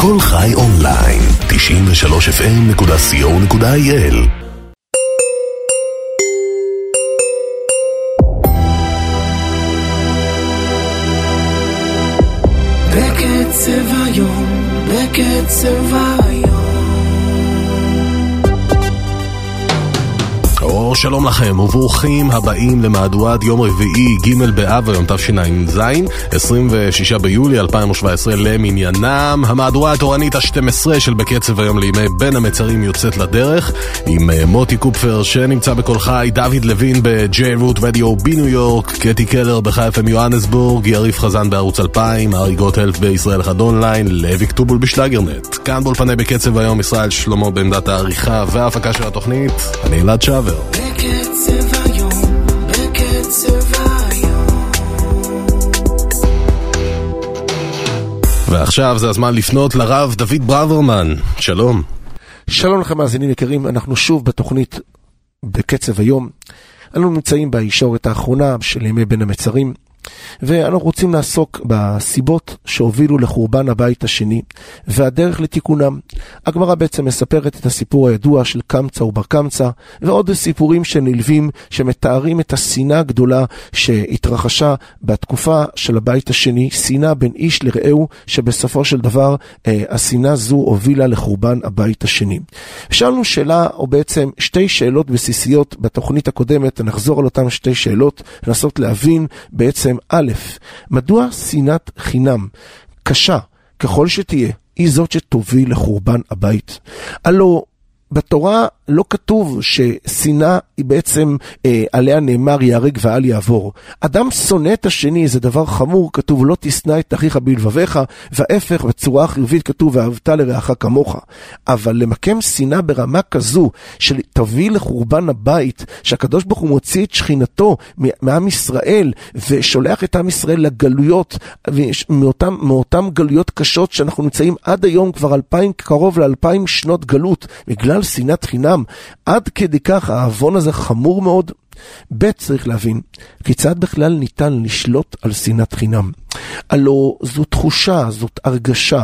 כל חי אונליין, 93fm.co.il. בקצב היום, בקצב היום. שלום לכם וברוכים הבאים למהדורת יום רביעי ג' באב היום תשע"ז 26 ביולי 2017 למניינם. המהדורה התורנית ה-12 של בקצב היום לימי בין המצרים יוצאת לדרך עם מוטי קופפר שנמצא בכל חי, דוד לוין ב-J Root Radio בניו יורק, קטי קלר בחי FM יוהנסבורג, יריב חזן בערוץ 2000, ארי גוטהלף בישראל אחד אונליין, לוי כתובול בשלגרנט. כאן באולפני בקצב היום ישראל שלמה בעמדת העריכה וההפקה של התוכנית. אני אלעד שעבר. בקצב היום, בקצב היום. ועכשיו זה הזמן לפנות לרב דוד ברוורמן. שלום. שלום לכם מאזינים יקרים, אנחנו שוב בתוכנית בקצב היום. אנחנו נמצאים בישורת האחרונה של ימי בין המצרים, ואנחנו רוצים לעסוק בסיבות שהובילו לחורבן הבית השני והדרך לתיקונם. הגמרא בעצם מספרת את הסיפור הידוע של קמצא ובר קמצא ועוד סיפורים שנלווים שמתארים את השנאה הגדולה שהתרחשה בתקופה של הבית השני, שנאה בין איש לרעהו, שבסופו של דבר השנאה זו הובילה לחורבן הבית השני. שאלנו שאלה או בעצם שתי שאלות בסיסיות בתוכנית הקודמת, נחזור על אותן שתי שאלות, לנסות להבין בעצם א', מדוע שנאת חינם קשה ככל שתהיה היא זאת שתוביל לחורבן הבית? הלא בתורה לא כתוב ששנאה היא בעצם עליה נאמר יהרג ואל יעבור. אדם שונא את השני, זה דבר חמור, כתוב לא תשנא את אחיך בלבביך, וההפך בצורה חיובית כתוב ואהבת לרעך כמוך. אבל למקם שנאה ברמה כזו שתביא לחורבן הבית, שהקדוש ברוך הוא מוציא את שכינתו מעם ישראל ושולח את עם ישראל לגלויות, מאותם גלויות קשות שאנחנו נמצאים עד היום כבר קרוב ל2000 שנות גלות בגלל שנאת חינם, עד כדי כך העוון הזה חמור מאוד. ב', צריך להבין כיצד בכלל ניתן לשלוט על שנאת חינם. הלא זו תחושה, זאת הרגשה,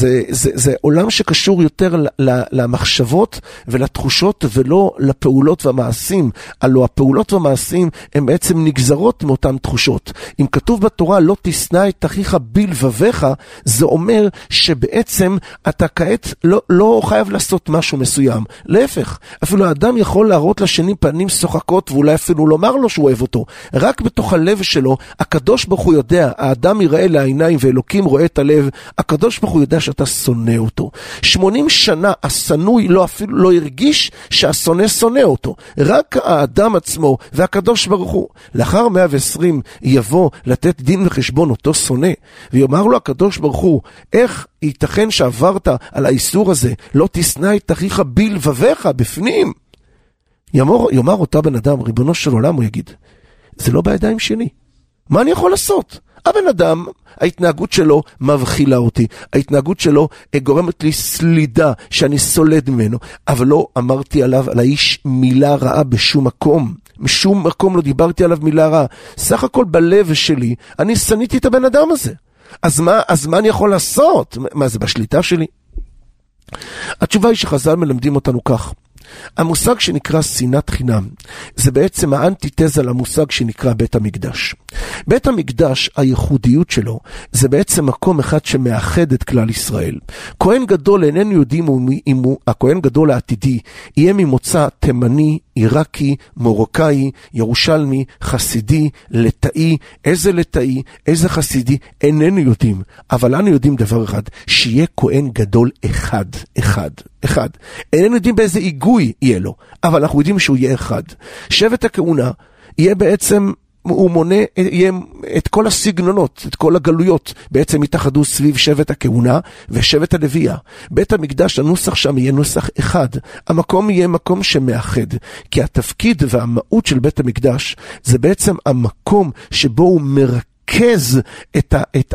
זה עולם שקשור יותר למחשבות ולתחושות ולא לפעולות והמעשים. הלא הפעולות והמעשים הם בעצם נגזרות מאותן תחושות. אם כתוב בתורה לא תשנא את אחיך בלבביך, זה אומר שבעצם אתה כעת לא חייב לעשות משהו מסוים. להפך, אפילו האדם יכול להראות לשני פנים שוחקות ואולי אפילו לומר לו שהוא אוהב אותו. רק בתוך הלב שלו, הקדוש ברוך הוא יודע, האדם יראה לעיניים ואלוקים רואה את הלב, הקדוש ברוך הוא יודע שאתה שונא אותו. 80 שנה השנוי אפילו לא הרגיש שהשונא שונא אותו. רק האדם עצמו והקדוש ברוך הוא. לאחר 120 יבוא לתת דין וחשבון אותו שונא, ויאמר לו הקדוש ברוך הוא, איך ייתכן שעברת על האיסור הזה, לא תשנא את אחיך בלבביך בפנים? יאמר אותה בן אדם, ריבונו של עולם, הוא יגיד, זה לא בידיים שלי. מה אני יכול לעשות? הבן אדם, ההתנהגות שלו מבחילה אותי, ההתנהגות שלו גורמת לי סלידה שאני סולד ממנו, אבל לא אמרתי עליו, על האיש מילה רעה בשום מקום. משום מקום לא דיברתי עליו מילה רעה. סך הכל בלב שלי, אני שניתי את הבן אדם הזה. אז מה אני יכול לעשות? מה זה בשליטה שלי? התשובה היא שחז"ל מלמדים אותנו כך. המושג שנקרא שנאת חינם זה בעצם האנטיתזה למושג שנקרא בית המקדש. בית המקדש, הייחודיות שלו, זה בעצם מקום אחד שמאחד את כלל ישראל. כהן גדול, איננו יודעים אם הכהן גדול העתידי יהיה ממוצא תימני, עיראקי, מרוקאי, ירושלמי, חסידי, לטאי, איזה לטאי, איזה חסידי, איננו יודעים. אבל אנו יודעים דבר אחד, שיהיה כהן גדול אחד. איננו יודעים באיזה היגוי יהיה לו, אבל אנחנו יודעים שהוא יהיה אחד. שבט הכהונה יהיה בעצם, הוא מונה יהיה את כל הסגנונות, את כל הגלויות, בעצם יתאחדו סביב שבט הכהונה ושבט הלוויה. בית המקדש, הנוסח שם יהיה נוסח אחד. המקום יהיה מקום שמאחד, כי התפקיד והמהות של בית המקדש זה בעצם המקום שבו הוא מרכז מרכז את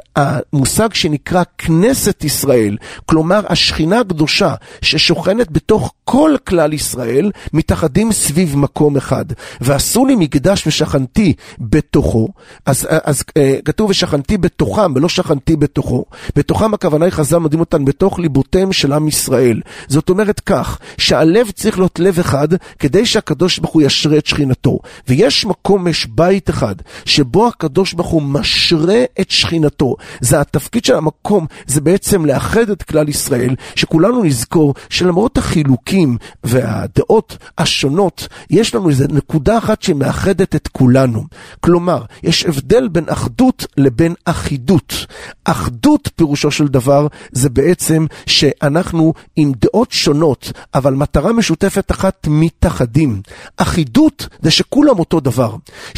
המושג שנקרא כנסת ישראל, כלומר השכינה הקדושה ששוכנת בתוך כל כלל ישראל, מתאחדים סביב מקום אחד. ועשו לי מקדש ושכנתי בתוכו, אז כתוב ושכנתי בתוכם ולא שכנתי בתוכו. בתוכם הכוונה היא חז"ל מדהים אותן בתוך ליבותיהם של עם ישראל. זאת אומרת כך, שהלב צריך להיות לב אחד כדי שהקדוש ברוך הוא ישרה את שכינתו. ויש מקום, יש בית אחד שבו הקדוש ברוך הוא משרה את שכינתו. זה התפקיד של המקום, זה בעצם לאחד את כלל ישראל, שכולנו נזכור שלמרות החילוקים והדעות השונות, יש לנו איזו נקודה אחת שמאחדת את כולנו. כלומר, יש הבדל בין אחדות לבין אחידות. אחדות פירושו של דבר זה בעצם שאנחנו עם דעות שונות, אבל מטרה משותפת אחת מתאחדים. אחידות זה שכולם אותו דבר.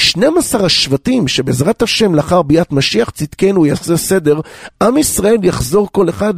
12 השבטים שבעזרת השם לאחר ביאת משיח צדקנו יעשה סדר, עם ישראל יחזור כל אחד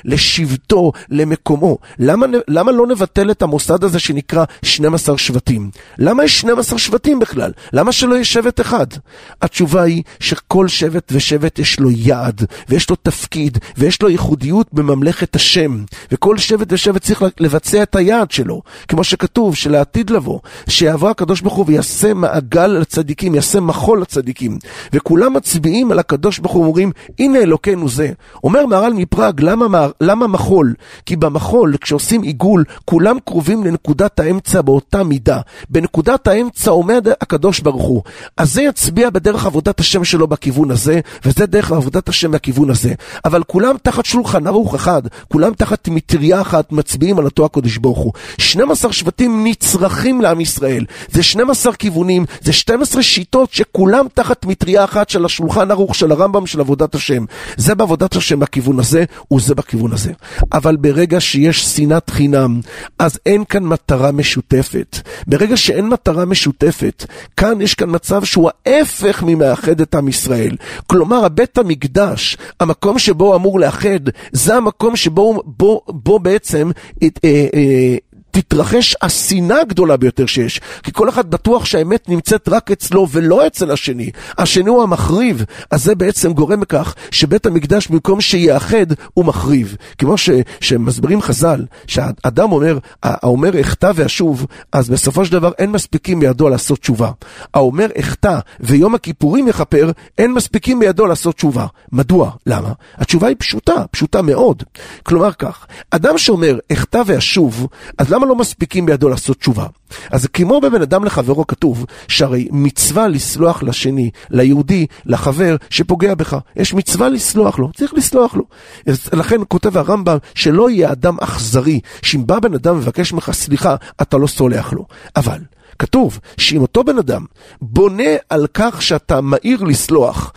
לשבטו, למקומו. למה לא נבטל את המוסד הזה שנקרא 12 שבטים? למה יש 12 שבטים בכלל? למה שלא יש שבט אחד? התשובה היא שכל שבט ושבט יש לו יעד, ויש לו תפקיד, ויש לו ייחודיות בממלכת השם, וכל שבט ושבט צריך לבצע את היעד שלו, כמו שכתוב שלעתיד לבוא, שיעבור הקדוש ברוך הוא ויעשה מעגל לצדיקים, יעשה מחול לצדיקים, וכולם מצביעים על הקדוש ברוך הוא ואומרים, הנה אלוקינו זה. אומר מהר"ל מפראג, למה מחול? כי במחול, כשעושים עיגול, כולם קרובים לנקודת האמצע באותה מידה. בנקודת האמצע עומד הקדוש ברוך הוא. אז זה יצביע בדרך עבודת השם שלו בכיוון הזה, וזה דרך עבודת השם מהכיוון הזה. אבל כולם תחת שולחן ערוך אחד, כולם תחת מטריה אחת מצביעים על אותו הקדוש ברוך הוא. 12 שבטים נצרכים לעם ישראל. זה 12 כיוונים, זה 12 שיטות שכולם תחת מטריה אחת של השולחן ערוך של הרמב"ם של עבודת השם. זה בעבודת השם בכיוון הזה, וזה בכיוון הזה. אבל ברגע שיש שנאת חינם, אז אין כאן מטרה משותפת. ברגע שאין מטרה משותפת, כאן יש כאן מצב שהוא ההפך ממאחד את עם ישראל. כלומר, הבית המקדש, המקום שבו אמור לאחד, זה המקום שבו בעצם תתרחש השנאה הגדולה ביותר שיש, כי כל אחד בטוח שהאמת נמצאת רק אצלו ולא אצל השני. השני הוא המחריב, אז זה בעצם גורם לכך שבית המקדש במקום שיאחד הוא מחריב. כמו שמסברים חז"ל, שהאדם אומר אחטא ואשוב, אז בסופו של דבר אין מספיקים בידו לעשות תשובה. האומר אחטא ויום הכיפורים יכפר, אין מספיקים בידו לעשות תשובה. מדוע? למה? התשובה היא פשוטה מאוד. כלומר כך, אדם שאומר אחטא ואשוב, אז למה לא מספיקים בידו לעשות תשובה? אז כמו בבן אדם לחברו כתוב, שהרי מצווה לסלוח לשני, ליהודי, לחבר שפוגע בך. יש מצווה לסלוח לו, צריך לסלוח לו. לכן כותב הרמב"ם שלא יהיה אדם אכזרי, שאם בא בן אדם מבקש ממך סליחה, אתה לא סולח לו. אבל כתוב שאם אותו בן אדם בונה על כך שאתה מהיר לסלוח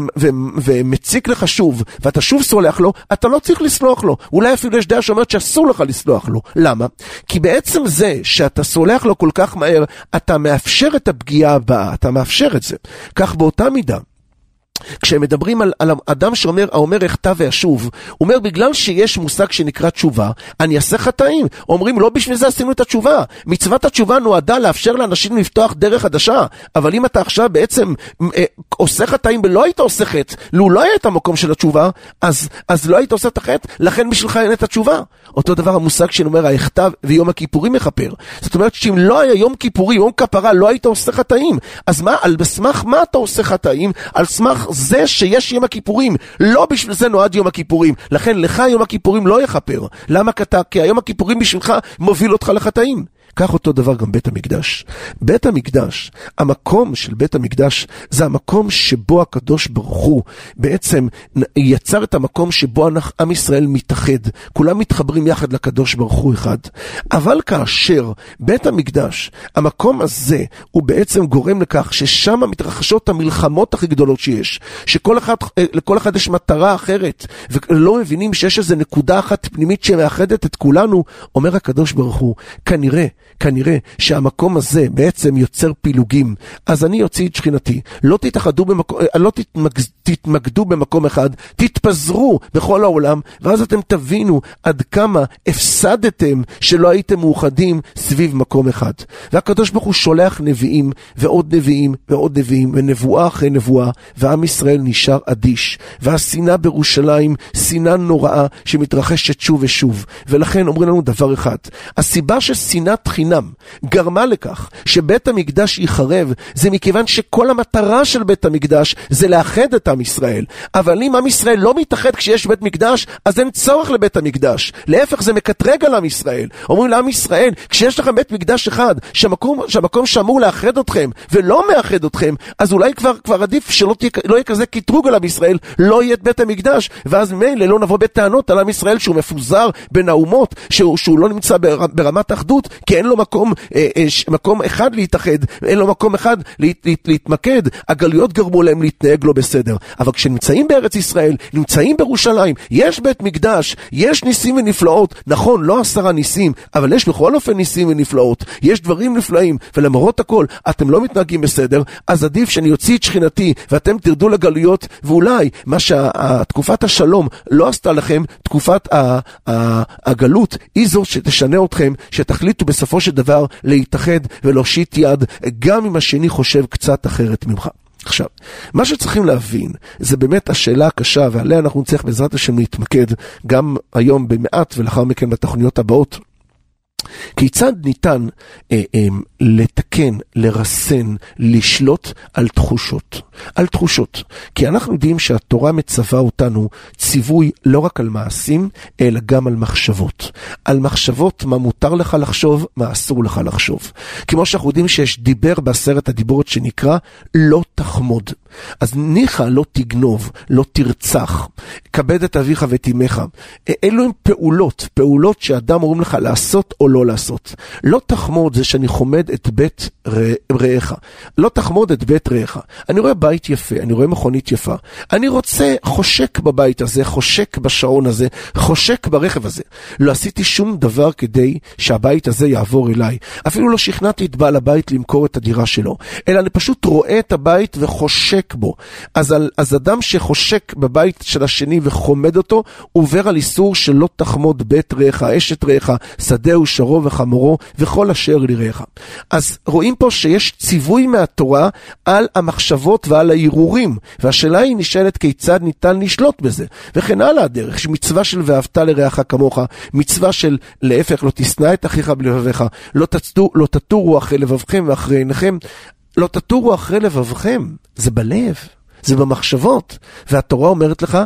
ומציק לך שוב ואתה שוב סולח לו, אתה לא צריך לסלוח לו. אולי אפילו יש דעה שאומרת שאסור לך לסלוח לו. למה? כי בעצם זה שאתה סולח לו כל כך מהר, אתה מאפשר את הפגיעה הבאה, אתה מאפשר את זה. כך באותה מידה, כשמדברים על אדם האומר אחטא ואשוב, הוא אומר בגלל שיש מושג שנקרא תשובה, אני אעשה חטאים. אומרים לא בשביל זה עשינו את התשובה. מצוות התשובה נועדה לאפשר לאנשים לפתוח דרך חדשה, אבל אם אתה עכשיו בעצם עושה חטאים ולא היית עושה חטא, לא היה את המקום של התשובה, אז לא היית עושה את החטא, לכן בשבילך אין את התשובה. אותו דבר המושג שאומר האחטא ויום הכיפורים יכפר. זאת אומרת שאם לא היה יום כיפורים, יום כפרה, לא היית עושה חטאים. אז מה, על סמך מה אתה עושה חטאים? על סמך זה שיש יום הכיפורים, לא בשביל זה נועד יום הכיפורים. לכן לך יום הכיפורים לא יכפר. למה? כי היום הכיפורים בשבילך מוביל אותך לחטאים. כך אותו דבר גם בית המקדש. בית המקדש, המקום של בית המקדש, זה המקום שבו הקדוש ברוך הוא בעצם יצר את המקום שבו עם ישראל מתאחד. כולם מתחברים יחד לקדוש ברוך הוא אחד. אבל כאשר בית המקדש, המקום הזה, הוא בעצם גורם לכך ששם מתרחשות המלחמות הכי גדולות שיש. לכל אחד יש מטרה אחרת, ולא מבינים שיש איזו נקודה אחת פנימית שמאחדת את כולנו. אומר הקדוש ברוך הוא, כנראה כנראה שהמקום הזה בעצם יוצר פילוגים, אז אני יוציא את שכינתי. לא תתמקדו במקום אחד, תתפזרו בכל העולם, ואז אתם תבינו עד כמה הפסדתם שלא הייתם מאוחדים סביב מקום אחד. והקדוש ברוך הוא שולח נביאים ועוד נביאים ועוד נביאים, ונבואה אחרי נבואה, ועם ישראל נשאר אדיש. והשנאה בירושלים, שנאה נוראה שמתרחשת שוב ושוב. ולכן אומרים לנו דבר אחד, הסיבה ששנאת חינם גרמה לכך שבית המקדש ייחרב, זה מכיוון שכל המטרה של בית המקדש זה לאחד את עם ישראל. אבל אם עם ישראל לא מתאחד כשיש בית מקדש, אז אין צורך לבית המקדש. להפך, זה מקטרג על עם ישראל. אומרים לעם ישראל, כשיש לכם בית מקדש אחד, שהמקום שאמור לאחד אתכם ולא מאחד אתכם, אז אולי כבר עדיף שלא יהיה כזה קטרוג על עם ישראל, לא יהיה את בית המקדש, ואז מילא לא נבוא בטענות על עם ישראל שהוא מפוזר בין האומות, שהוא לא נמצא ברמת אחדות, כי אין לו מקום אחד להתאחד, אין לו מקום אחד להתמקד. הגלויות גרמו להם להתנהג לא בסדר. אבל כשנמצאים בארץ ישראל, נמצאים בירושלים, יש בית מקדש, יש ניסים ונפלאות, נכון, לא 10 ניסים, אבל יש בכל אופן ניסים ונפלאות, יש דברים נפלאים, ולמרות הכל, אתם לא מתנהגים בסדר, אז עדיף שאני יוציא את שכינתי, ואתם תרדו לגלויות, ואולי מה שתקופת השלום לא עשתה לכם, תקופת הגלות, היא זו שתשנה אתכם, שתחליטו בסופו של דבר להתאחד ולהושיט יד, גם אם השני חושב קצת אחרת ממך. עכשיו, מה שצריכים להבין, זה באמת השאלה הקשה, ועליה אנחנו נצטרך בעזרת השם להתמקד, גם היום במעט ולאחר מכן בתוכניות הבאות. כיצד ניתן לתקן, לרסן, לשלוט על תחושות? על תחושות. כי אנחנו יודעים שהתורה מצווה אותנו ציווי לא רק על מעשים, אלא גם על מחשבות. על מחשבות, מה מותר לך לחשוב, מה אסור לך לחשוב. כמו שאנחנו יודעים שיש דיבר ב10 הדיברות שנקרא לא תחמוד. אז ניחא לא תגנוב, לא תרצח, כבד את אביך ואת אמך. אלו הם פעולות שאדם אומרים לך לעשות או לא לעשות. לא תחמוד זה שאני חומד את בית רעך. לא תחמוד את בית רעך. אני רואה בית יפה, אני רואה מכונית יפה. אני רוצה חושק בבית הזה, חושק בשעון הזה, חושק ברכב הזה. לא עשיתי שום דבר כדי שהבית הזה יעבור אליי. אפילו לא שכנעתי את בעל הבית למכור את הדירה שלו. אלא אני פשוט רואה את הבית וחושק בו. אז אדם שחושק בבית של השני וחומד אותו, עובר על איסור שלא תחמוד בית רעך, אשת רעך, שדהו, שרו וחמורו, וכל אשר לרעך. אז רואים פה שיש ציווי מהתורה על המחשבות ועל הערעורים, והשאלה היא נשאלת כיצד ניתן לשלוט בזה, וכן הלאה הדרך, מצווה של ואהבת לרעך כמוך, מצווה של להפך, לא תשנא את אחיך בלבביך, לא תטורו אחרי לבבכם ואחרי עיניכם. לא תטורו אחרי לבבכם, זה בלב, זה במחשבות, והתורה אומרת לך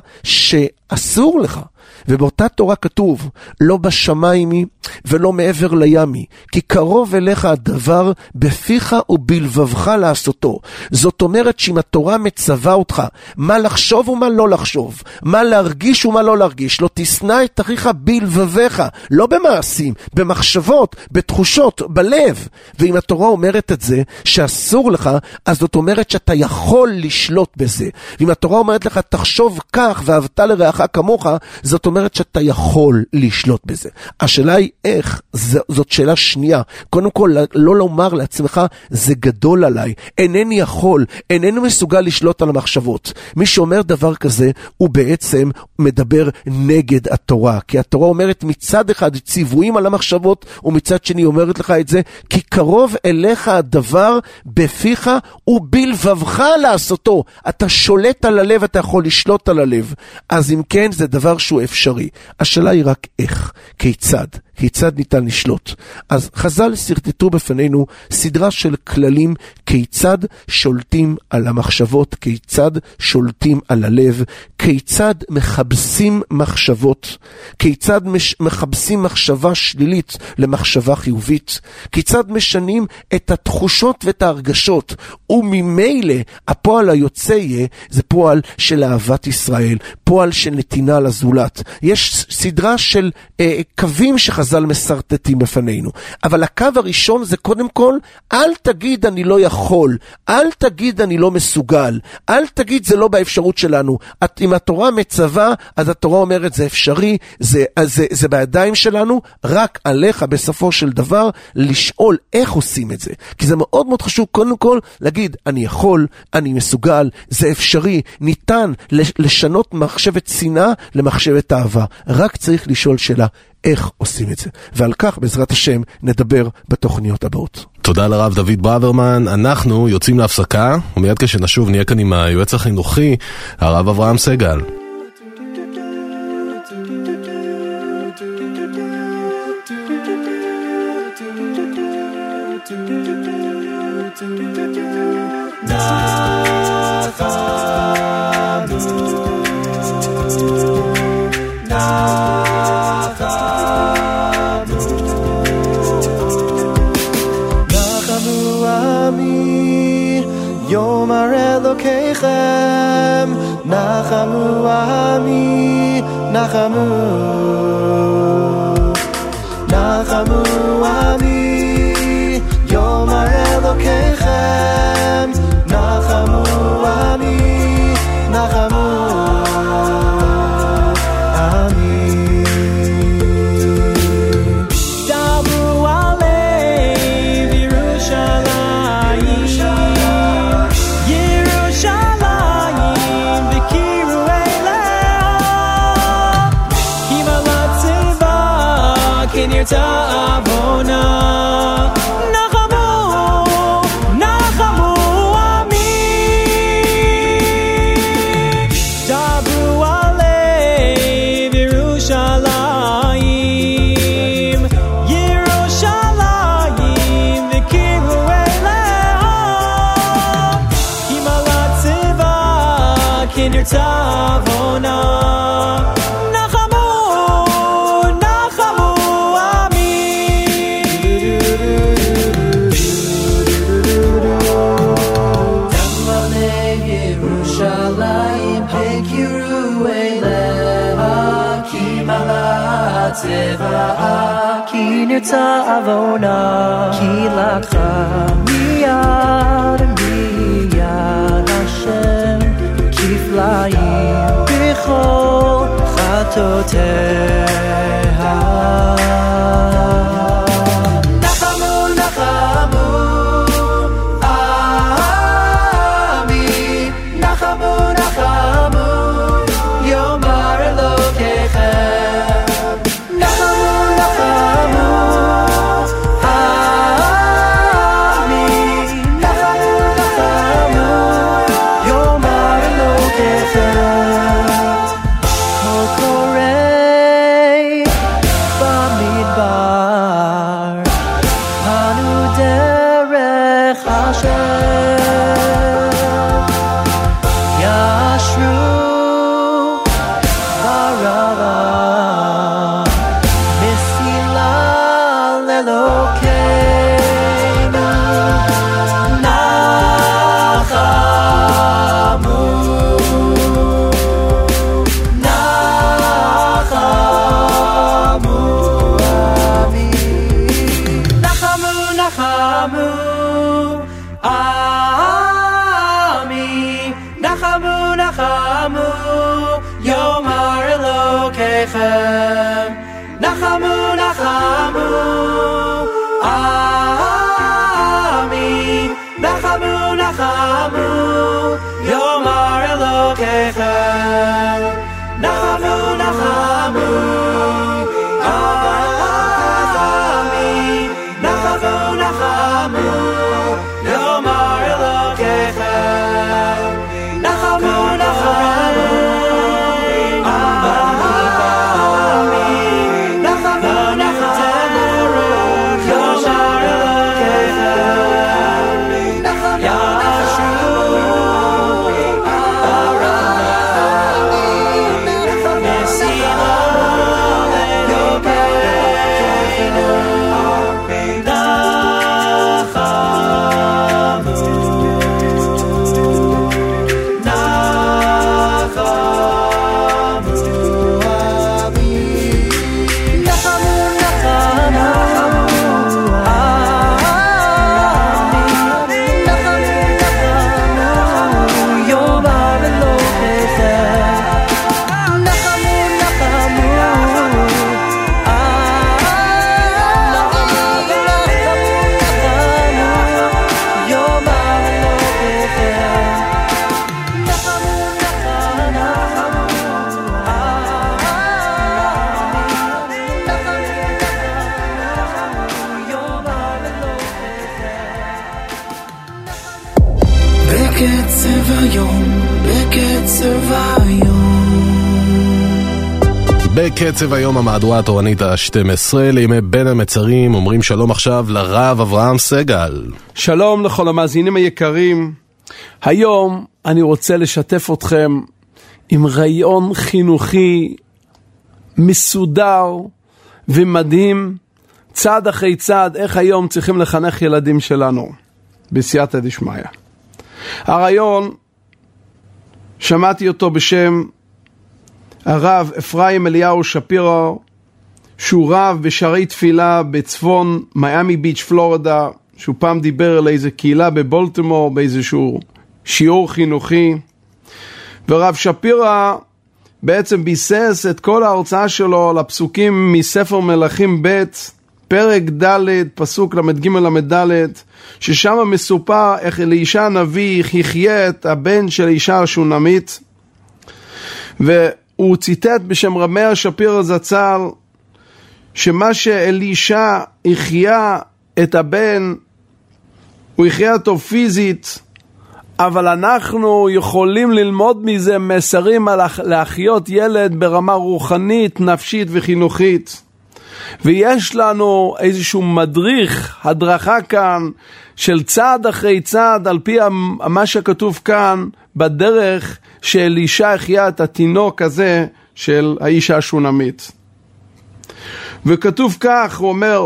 שאסור לך, ובאותה תורה כתוב, לא בשמיים ולא מעבר לימי, כי קרוב אליך הדבר בפיך ובלבבך לעשותו. זאת אומרת שאם התורה מצווה אותך, מה לחשוב ומה לא לחשוב, מה להרגיש ומה לא להרגיש, לא תשנא את אחיך בלבביך, לא במעשים, במחשבות, בתחושות, בלב. ואם התורה אומרת את זה, שאסור לך, אז זאת אומרת שאתה יכול לשלוט בזה. ואם התורה אומרת לך, תחשוב כך ואהבת לרעך כמוך, זאת אומרת שאתה יכול לשלוט בזה. השאלה היא איך, זאת שאלה שנייה. קודם כל, לא לומר לעצמך, זה גדול עליי, אינני יכול, איננו מסוגל לשלוט על המחשבות. מי שאומר דבר כזה, הוא בעצם מדבר נגד התורה. כי התורה אומרת מצד אחד ציוויים על המחשבות, ומצד שני אומרת לך את זה, כי קרוב אליך הדבר בפיך ובלבבך לעשותו. אתה שולט על הלב, אתה יכול לשלוט על הלב. אז אם כן, זה דבר שהוא אפשרי. השאלה היא רק איך, כיצד ניתן לשלוט. אז חז"ל סרטטו בפנינו סדרה של כללים כיצד שולטים על המחשבות, כיצד שולטים על הלב, כיצד מחבסים מחשבות, כיצד מחבסים מחשבה שלילית למחשבה חיובית, כיצד משנים את התחושות ואת ההרגשות, וממילא הפועל היוצא יהיה, זה פועל של אהבת ישראל, פועל של נתינה לזולת. יש סדרה של קווים שחז"ל שחז"ל מסרטטים בפנינו. אבל הקו הראשון זה קודם כל, אל תגיד אני לא יכול, אל תגיד אני לא מסוגל, אל תגיד זה לא באפשרות שלנו. אם התורה מצווה, אז התורה אומרת זה אפשרי, זה בידיים שלנו, רק עליך בסופו של דבר לשאול איך עושים את זה. כי זה מאוד מאוד חשוב קודם כל להגיד אני יכול, אני מסוגל, זה אפשרי, ניתן לשנות מחשבת שנאה למחשבת אהבה. רק צריך לשאול שאלה איך עושים את זה. ועל כך בעזרת השם נדבר בתוכניות הבאות. תודה לרב דוד ברוורמן. אנחנו יוצאים להפסקה, ומיד כשנשוב נהיה כאן עם היועץ החינוכי, הרב אברהם סגל. נחמו עמי, נחמו, נחמו עמי, יאמר אלוקיכם, נחמו עמי, נחמו עמי. דברו על לב ירושלים, תעבונה נחמו, נחמו עמי. דברו על לב ירושלים, ירושלים וקירו אליה, כי מלאת צבא כנרצבונה. צבאה כי נרצבונה, כי לקחה מיד השם כפליים בכל חטאותיה. נחמו, נחמו עמי, נחמו, נחמו יאמר אלוקיכם. היום, בקצב היום. בקצב היום המהדורה התורנית ה-12 לימי בין המצרים. אומרים שלום עכשיו לרב אברהם סגל. שלום לכל המאזינים היקרים. היום אני רוצה לשתף אתכם עם רעיון חינוכי מסודר ומדהים, צעד אחרי צעד, איך היום צריכים לחנך ילדים שלנו בסייעתא דשמיא. הרעיון, שמעתי אותו בשם הרב אפרים אליהו שפירא, שהוא רב בשערי תפילה בצפון מיאמי ביץ' פלורידה, שהוא פעם דיבר על איזה קהילה בבולטימור באיזשהו שיעור חינוכי. ורב שפירא בעצם ביסס את כל ההרצאה שלו לפסוקים מספר מלכים ב' פרק ד' פסוק למד ג' למד ד', ששם מסופר איך אלישע הנביא יחיה את הבן של אישה השונמית, והוא ציטט בשם רב מאיר שפירא זצ"ל שמה שאלישע יחיה את הבן, הוא יחיה אותו פיזית, אבל אנחנו יכולים ללמוד מזה מסרים על להחיות ילד ברמה רוחנית, נפשית וחינוכית. ויש לנו איזשהו מדריך, הדרכה כאן, של צעד אחרי צעד, על פי מה שכתוב כאן, בדרך שאלישע יחיה את התינוק הזה של האישה השונמית. וכתוב כך, הוא אומר,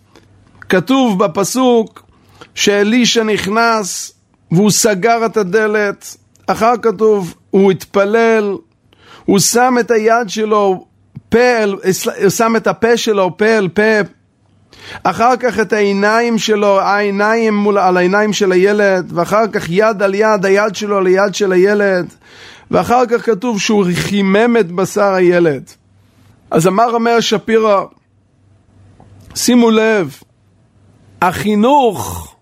כתוב בפסוק שאלישע נכנס והוא סגר את הדלת, אחר כתוב הוא התפלל, הוא שם את היד שלו הוא שם את הפה שלו פה אל פה, אחר כך את העיניים שלו, העיניים על העיניים של הילד, ואחר כך יד על יד, היד שלו על היד של הילד, ואחר כך כתוב שהוא חימם את בשר הילד. אז אמר רב מאיר שפירא, שימו לב, החינוך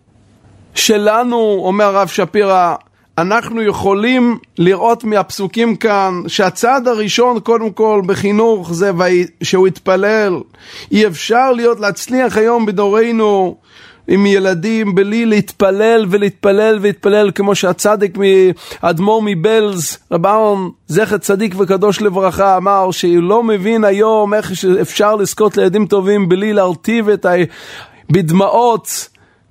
שלנו, אומר הרב שפירא, אנחנו יכולים לראות מהפסוקים כאן שהצעד הראשון קודם כל בחינוך זה שהוא יתפלל. אי אפשר להצליח היום בדורנו עם ילדים בלי להתפלל ולהתפלל ולהתפלל, כמו שהצדיק מאדמו"ר מבלז, רב אהרון זכר צדיק וקדוש לברכה, אמר שהוא לא מבין היום איך אפשר לזכות לילדים טובים בלי להרטיב בדמעות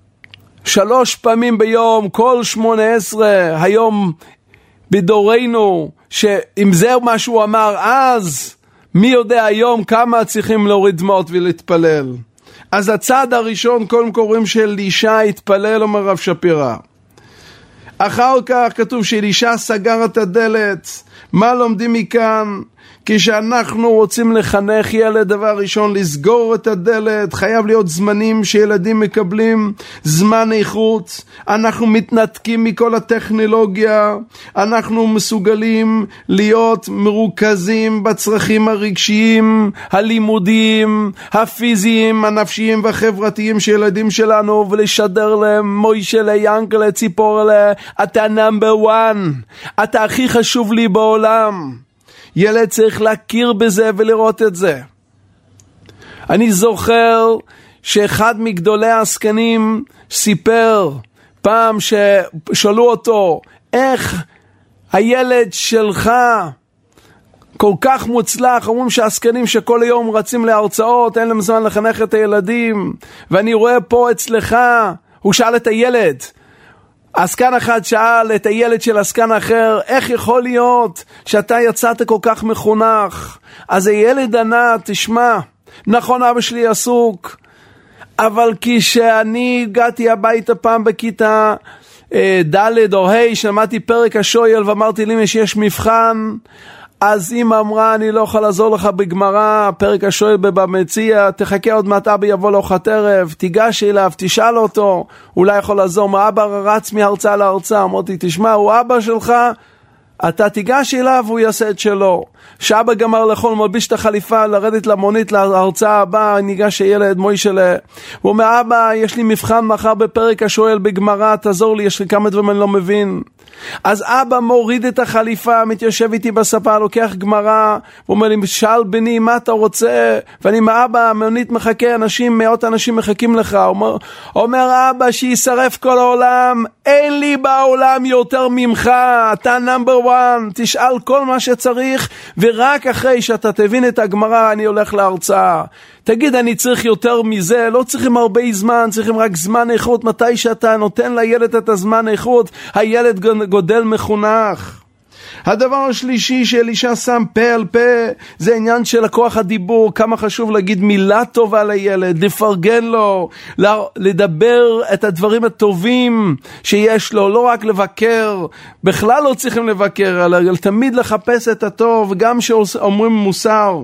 3 פעמים ביום, כל 18, היום בדורנו, שאם זה מה שהוא אמר אז, מי יודע היום כמה צריכים להוריד דמעות ולהתפלל. אז הצעד הראשון, קודם קוראים שאלישע התפלל, אומר רב שפירא. אחר כך כתוב שאלישע סגר את הדלת. מה לומדים מכאן? כשאנחנו רוצים לחנך ילד, דבר ראשון לסגור את הדלת, חייב להיות זמנים שילדים מקבלים זמן איכות, אנחנו מתנתקים מכל הטכנולוגיה, אנחנו מסוגלים להיות מרוכזים בצרכים הרגשיים, הלימודיים, הפיזיים, הנפשיים והחברתיים של ילדים שלנו, ולשדר להם מוישה ליאנקלה ציפורלה, אתה נאמבר 1, אתה הכי חשוב לי בעולם. ילד צריך להכיר בזה ולראות את זה. אני זוכר שאחד מגדולי העסקנים סיפר פעם ששאלו אותו, איך הילד שלך כל כך מוצלח? אומרים שהעסקנים שכל היום רצים להרצאות, אין להם זמן לחנך את הילדים, ואני רואה פה אצלך, הוא שאל את הילד, עסקן אחד שאל את הילד של עסקן אחר, איך יכול להיות שאתה יצאת כל כך מחונך? אז הילד ענה, תשמע, נכון אבא שלי עסוק, אבל כשאני הגעתי הביתה פעם בכיתה ד' או ה', שמעתי פרק השויל ואמרתי לי שיש מבחן, אז אמא אמרה, אני לא יכול לעזור לך בגמרא, פרק השואל במציע, תחכה עוד מעט אבא יבוא לארוחת ערב, תיגש אליו, תשאל אותו, אולי יכול לעזור. מה אבא רץ מהרצאה להרצאה, אמרתי, תשמע, הוא אבא שלך, אתה תיגש אליו והוא יעשה את שלו. שאבא גמר לאכול, מלביש את החליפה, לרדת למונית להרצאה הבאה, ניגש הילד מוישלה, הוא אומר, אבא, יש לי מבחן מחר בפרק השואל בגמרא, תעזור לי, יש לי כמה דברים אני לא מבין. אז אבא מוריד את החליפה, מתיישב איתי בספה, לוקח גמרא, ואומר לי, שאל בני, מה אתה רוצה? ואני עם האבא, המונית מחכה, מאות אנשים מחכים לך. אומר אבא, שישרף כל העולם, אין לי בעולם יותר ממך, אתה נאמבר 1, תשאל כל מה שצריך, ורק אחרי שאתה תבין את הגמרא, אני הולך להרצאה. תגיד, אני צריך יותר מזה, לא צריכים הרבה זמן, צריכים רק זמן איכות, מתי שאתה נותן לילד את הזמן איכות, הילד גודל מחונך. הדבר השלישי שאלישע שם פה על פה, זה עניין של הכוח הדיבור, כמה חשוב להגיד מילה טובה לילד, לפרגן לו, לדבר את הדברים הטובים שיש לו, לא רק לבקר, בכלל לא צריכים לבקר, אלא תמיד לחפש את הטוב, גם שאומרים מוסר.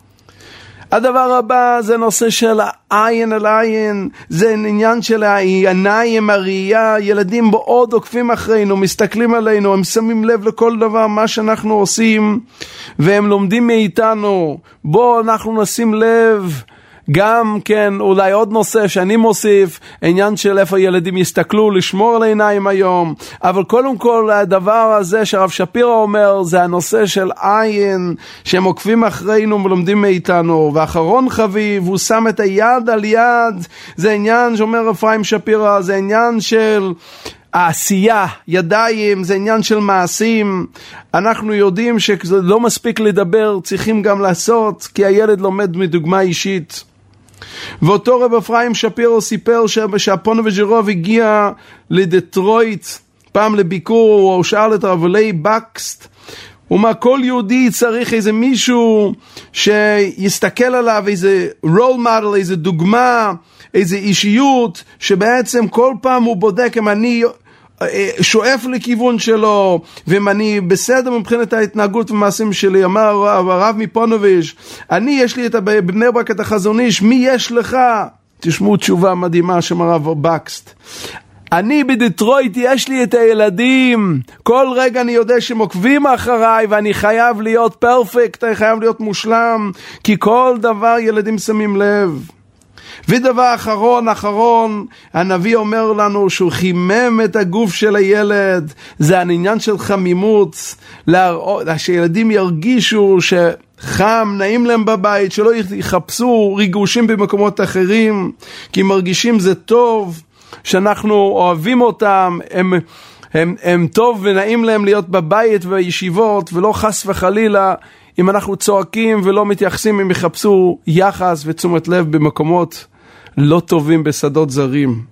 הדבר הבא זה נושא של העין על עין, זה עניין של העיניים, הראייה, ילדים מאוד עוקפים אחרינו, מסתכלים עלינו, הם שמים לב לכל דבר מה שאנחנו עושים, והם לומדים מאיתנו, בוא אנחנו נשים לב, גם כן אולי עוד נושא שאני מוסיף, עניין של איפה ילדים יסתכלו, לשמור על העיניים היום, אבל קודם כל הדבר הזה שהרב שפירא אומר, זה הנושא של עין, שהם עוקבים אחרינו ולומדים מאיתנו, ואחרון חביב, הוא שם את היד על יד, זה עניין שאומר אפרים שפירא, זה עניין של העשייה, ידיים, זה עניין של מעשים. אנחנו יודעים שזה לא מספיק לדבר, צריכים גם לעשות, כי הילד לומד מדוגמה אישית. ואותו רב אפרים שפירא סיפר שהפוניבז'רוב הגיע לדטרויט פעם לביקור, הוא שאל את הרב ליי בקסט, ומה כל יהודי צריך איזה מישהו שיסתכל עליו, איזה רול מודל, איזה דוגמה, איזה אישיות, שבעצם כל פעם הוא בודק אם אני שואף לכיוון שלו, ואם אני בסדר מבחינת ההתנהגות ומעשים שלי. אמר הרב מפונוביץ', יש לי בבני ברק את החזון איש, מי יש לך? תשמעו תשובה מדהימה של הרב בקסט. אני בדטרויט, יש לי את הילדים, כל רגע אני יודע שהם עוקבים אחריי, ואני חייב להיות פרפקט, אני חייב להיות מושלם, כי כל דבר ילדים שמים לב. ודבר אחרון, הנביא אומר לנו שהוא חימם את הגוף של הילד, זה העניין של חמימות, שילדים ירגישו שחם, נעים להם בבית, שלא יחפשו ריגושים במקומות אחרים, כי מרגישים זה טוב, שאנחנו אוהבים אותם, הם טוב ונעים להם להיות בבית ובישיבות, ולא חס וחלילה, אם אנחנו צועקים ולא מתייחסים, הם יחפשו יחס ותשומת לב במקומות לא טובים בשדות זרים.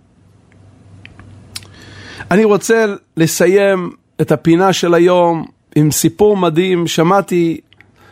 אני רוצה לסיים את הפינה של היום עם סיפור מדהים. שמעתי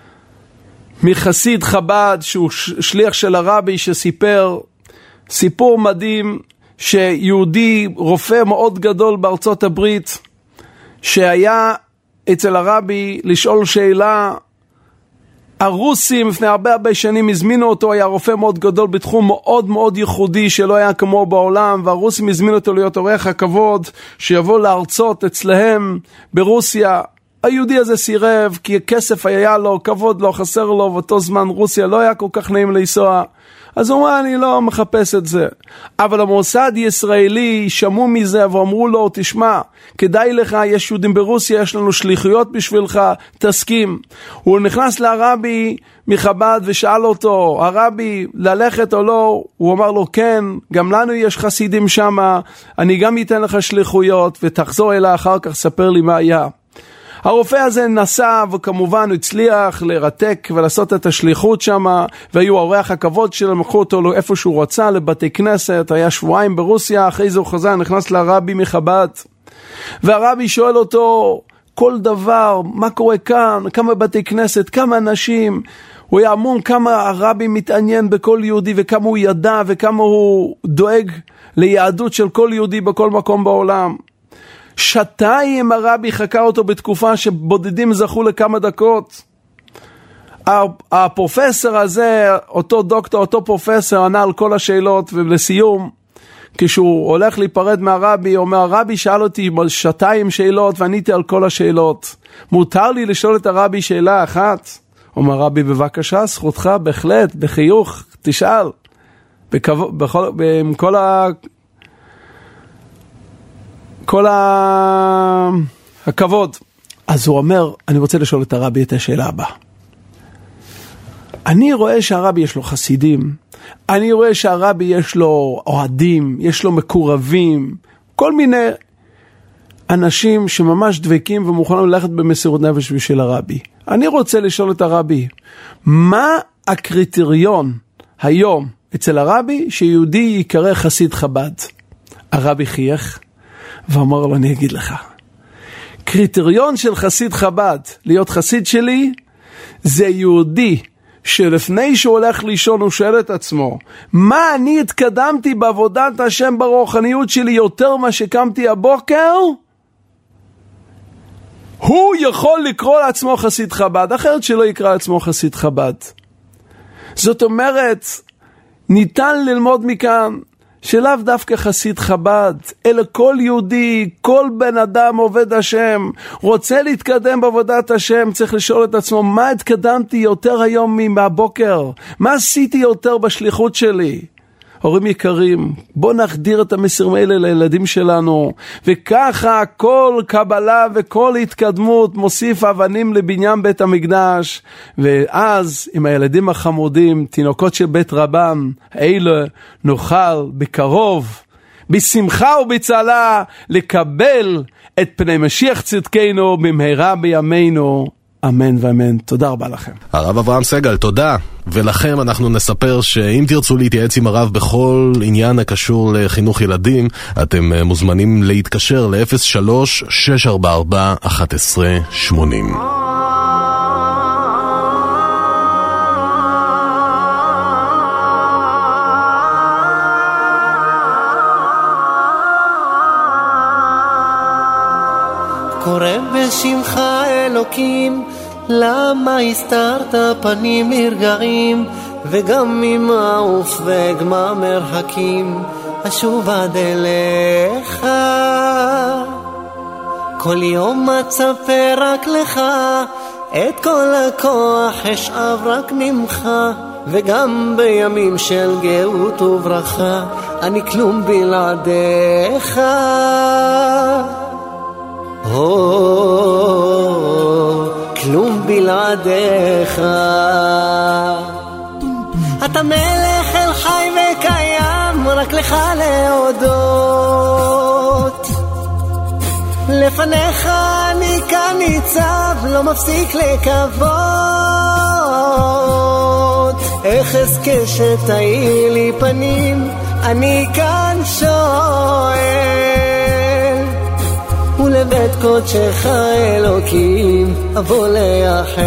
מחסיד חב"ד שהוא שליח של הרבי, שסיפר סיפור מדהים, שיהודי רופא מאוד גדול בארצות הברית, שהיה אצל הרבי לשאול שאלה, הרוסים לפני הרבה שנים הזמינו אותו, היה רופא מאוד גדול בתחום מאוד מאוד ייחודי שלא היה כמו בעולם, והרוסים הזמינו אותו להיות אורח הכבוד שיבוא להרצות אצלהם ברוסיה. היהודי הזה סירב, כי כסף היה לו, כבוד לא חסר לו, ואותו זמן רוסיה לא היה כל כך נעים לנסוע, אז הוא אמר, אני לא מחפש את זה. אבל המוסד ישראלי שמעו מזה ואמרו לו, תשמע, כדאי לך, יש יהודים ברוסיה, יש לנו שליחויות בשבילך, תסכים. הוא נכנס לרבי מחב"ד ושאל אותו, הרבי, ללכת או לא? הוא אמר לו, כן, גם לנו יש חסידים שם, אני גם אתן לך שליחויות, ותחזור אליי אחר כך, ספר לי מה היה. הרופא הזה נסע, וכמובן הוא הצליח לרתק ולעשות את השליחות שם, והיו אורח הכבוד שלהם, לקחו אותו איפה שהוא רצה, לבתי כנסת, היה שבועיים ברוסיה, אחרי זה הוא חזר, נכנס לרבי מחב"ד, והרבי שואל אותו, כל דבר, מה קורה כאן, כמה בתי כנסת, כמה אנשים, הוא היה המון כמה הרבי מתעניין בכל יהודי, וכמה הוא ידע, וכמה הוא דואג ליהדות של כל יהודי בכל מקום בעולם. שעתיים הרבי חקר אותו בתקופה שבודדים זכו לכמה דקות. הפרופסור הזה, אותו דוקטור, אותו פרופסור, ענה על כל השאלות, ולסיום, כשהוא הולך להיפרד מהרבי, הוא אומר, הרבי שאל אותי שעתיים שאלות, ועניתי על כל השאלות. מותר לי לשאול את הרבי שאלה אחת? הוא אומר, רבי, בבקשה, זכותך, בהחלט, בחיוך, תשאל. עם כל הכבוד. אז הוא אומר, אני רוצה לשאול את הרבי את השאלה הבאה. אני רואה שהרבי יש לו חסידים, אני רואה שהרבי יש לו אוהדים, יש לו מקורבים, כל מיני אנשים שממש דבקים ומוכנים ללכת במסירות נפש בשביל הרבי. אני רוצה לשאול את הרבי, מה הקריטריון היום אצל הרבי שיהודי יקרא חסיד חב"ד? הרבי חייך ואמר לו, אני אגיד לך. קריטריון של חסיד חב"ד, להיות חסיד שלי, זה יהודי שלפני שהוא הולך לישון הוא שואל את עצמו, מה אני התקדמתי בעבודת השם ברוחניות שלי יותר מה שקמתי הבוקר? הוא יכול לקרוא לעצמו חסיד חב"ד, אחרת שלא יקרא לעצמו חסיד חב"ד. זאת אומרת, ניתן ללמוד מכאן שלאו דווקא חסיד חב"ד, אלא כל יהודי, כל בן אדם עובד השם, רוצה להתקדם בעבודת השם, צריך לשאול את עצמו, מה התקדמתי יותר היום מהבוקר? מה עשיתי יותר בשליחות שלי? הורים יקרים, בוא נחדיר את המסרים האלה לילדים שלנו, וככה כל קבלה וכל התקדמות מוסיף אבנים לבניין בית המקדש, ואז עם הילדים החמודים, תינוקות של בית רבם, אלה נוכל בקרוב, בשמחה ובצלה, לקבל את פני משיח צדקנו במהרה בימינו. אמן ואמן. תודה רבה לכם. הרב אברהם סגל, תודה. ולכם אנחנו נספר שאם תרצו להתייעץ עם הרב בכל עניין הקשור לחינוך ילדים, אתם מוזמנים להתקשר ל-03-644-1180. קורא בשמך אלוקים, למה הסתרת פנים מרגעים, וגם ממעוף וגמה מרחקים, אשוב עד אליך. כל יום אצפה רק לך, את כל הכוח אשאב רק ממך, וגם בימים של גאות וברכה, אני כלום בלעדיך. כלום בלעדיך. אתה מלך אל חי וקיים, רק לך להודות. לפניך אני כאן ניצב, לא מפסיק לקוות. איך אזכה שתאיר לי פנים, אני כאן שואל. ולבית קודשך אלוקים אבוא לאחל.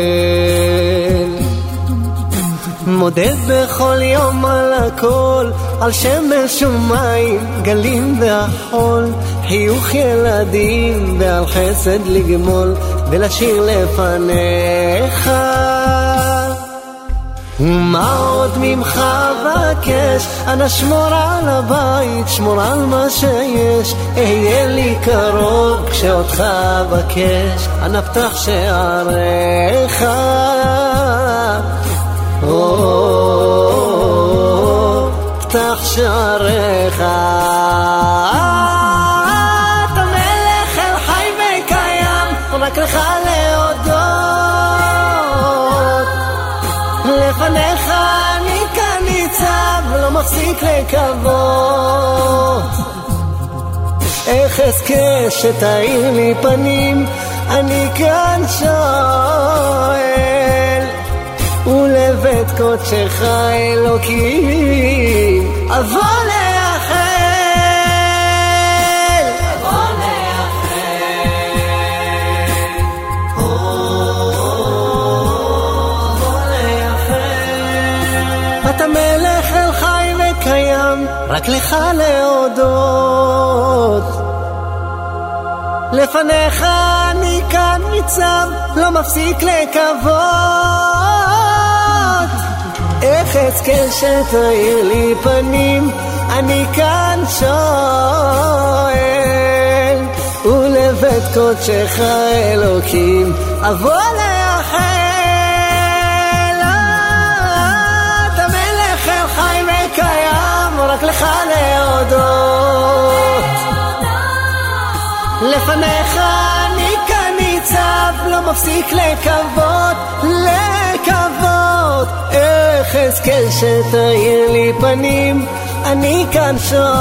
מודד בכל יום על הכל, על שמש ומים, גלים והחול, חיוך ילדים ועל חסד לגמול, ולשיר לפניך. ומה עוד ממך בקש, אנא שמור על הבית, שמור על מה שיש, אהיה לי קרוב כשאותך בקש, אנא פתח שעריך. פתח שעריך. אתה מלך אל חי וקיים, רק לך להודות. לפניך אני כאן ניצב, לא מפסיק לקוות. איך אזכה שתאיר לי פנים, אני כאן שואל. ולבית קודשך אלוקים אבוא לאחל. אבוא לאחל. אתה מלך אל חי וקיים, רק לך להודות. לפניך אני כאן ניצב, לא מפסיק לקוות. איך אזכה שתאיר לי פנים, אני כאן שואל. ולבית קודשך אלוקים אבוא לאחל. אתה מלך אל חי וקיים, רק לך להודות. לפניך אני מפסיק לקוות, לקוות. איך אזכה שתאיר לי פנים, אני כאן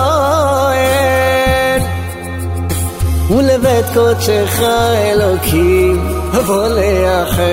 שואל. ולבית קודשך אלוקים אבוא לאחל.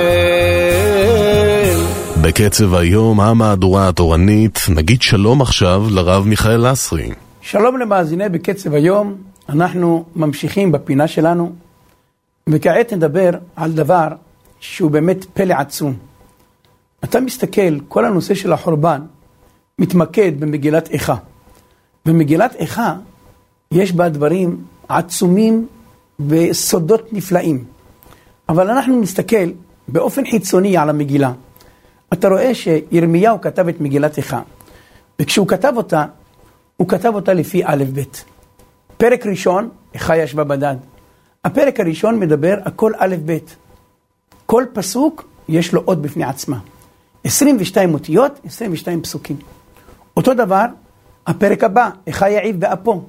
בקצב היום המהדורה התורנית נגיד שלום עכשיו לרב מיכאל לסרי. שלום למאזיני בקצב היום, אנחנו ממשיכים בפינה שלנו, וכעת נדבר על דבר שהוא באמת פלא עצום. אתה מסתכל, כל הנושא של החורבן מתמקד במגילת איכה. במגילת איכה יש בה דברים עצומים וסודות נפלאים. אבל אנחנו נסתכל באופן חיצוני על המגילה. אתה רואה שירמיהו כתב את מגילת איכה, וכשהוא כתב אותה, הוא כתב אותה לפי א' ב'. פרק ראשון, איכה ישבה בדד. הפרק הראשון מדבר הכל א' ב'. כל פסוק יש לו עוד בפני עצמה. 22 אותיות, 22 פסוקים. אותו דבר, הפרק הבא, איכה יעיב באפו.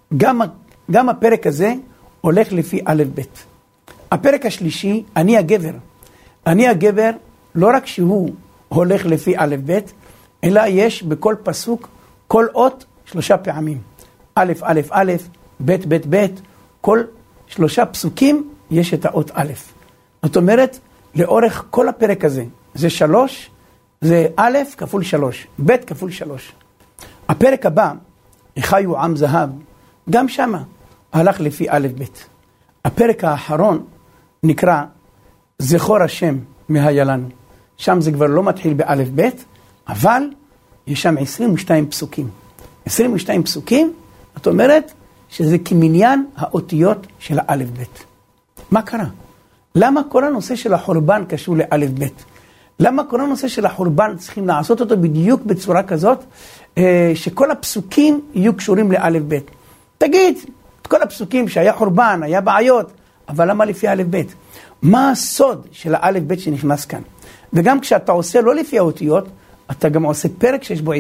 גם הפרק הזה הולך לפי א' ב'. הפרק השלישי, אני הגבר. אני הגבר, לא רק שהוא הולך לפי א' ב', אלא יש בכל פסוק, כל אות 3 פעמים. א', א', א', ב', ב', ב', כל 3 פסוקים יש את האות א'. זאת אומרת, לאורך כל הפרק הזה, זה 3, זה א' כפול 3, ב' כפול 3. הפרק הבא, איכיו עם זהב, גם שמה הלך לפי א' ב'. הפרק האחרון נקרא זכור השם מהיה לנו. שם זה כבר לא מתחיל באלף ב', אבל יש שם 22 פסוקים. 22 פסוקים, זאת אומרת שזה כמניין האותיות של האלף ב'. מה קרה? למה כל הנושא של החורבן קשור לאלף ב'? למה כל הנושא של החורבן צריכים לעשות אותו בדיוק בצורה כזאת, שכל הפסוקים יהיו קשורים לאלף ב'? תגיד, את כל הפסוקים שהיה חורבן, היה בעיות, אבל למה לפי אלף ב'? מה הסוד של האלף ב' שנכנס כאן? וגם כשאתה עושה לא לפי האותיות, אתה גם עושה פרק שיש בו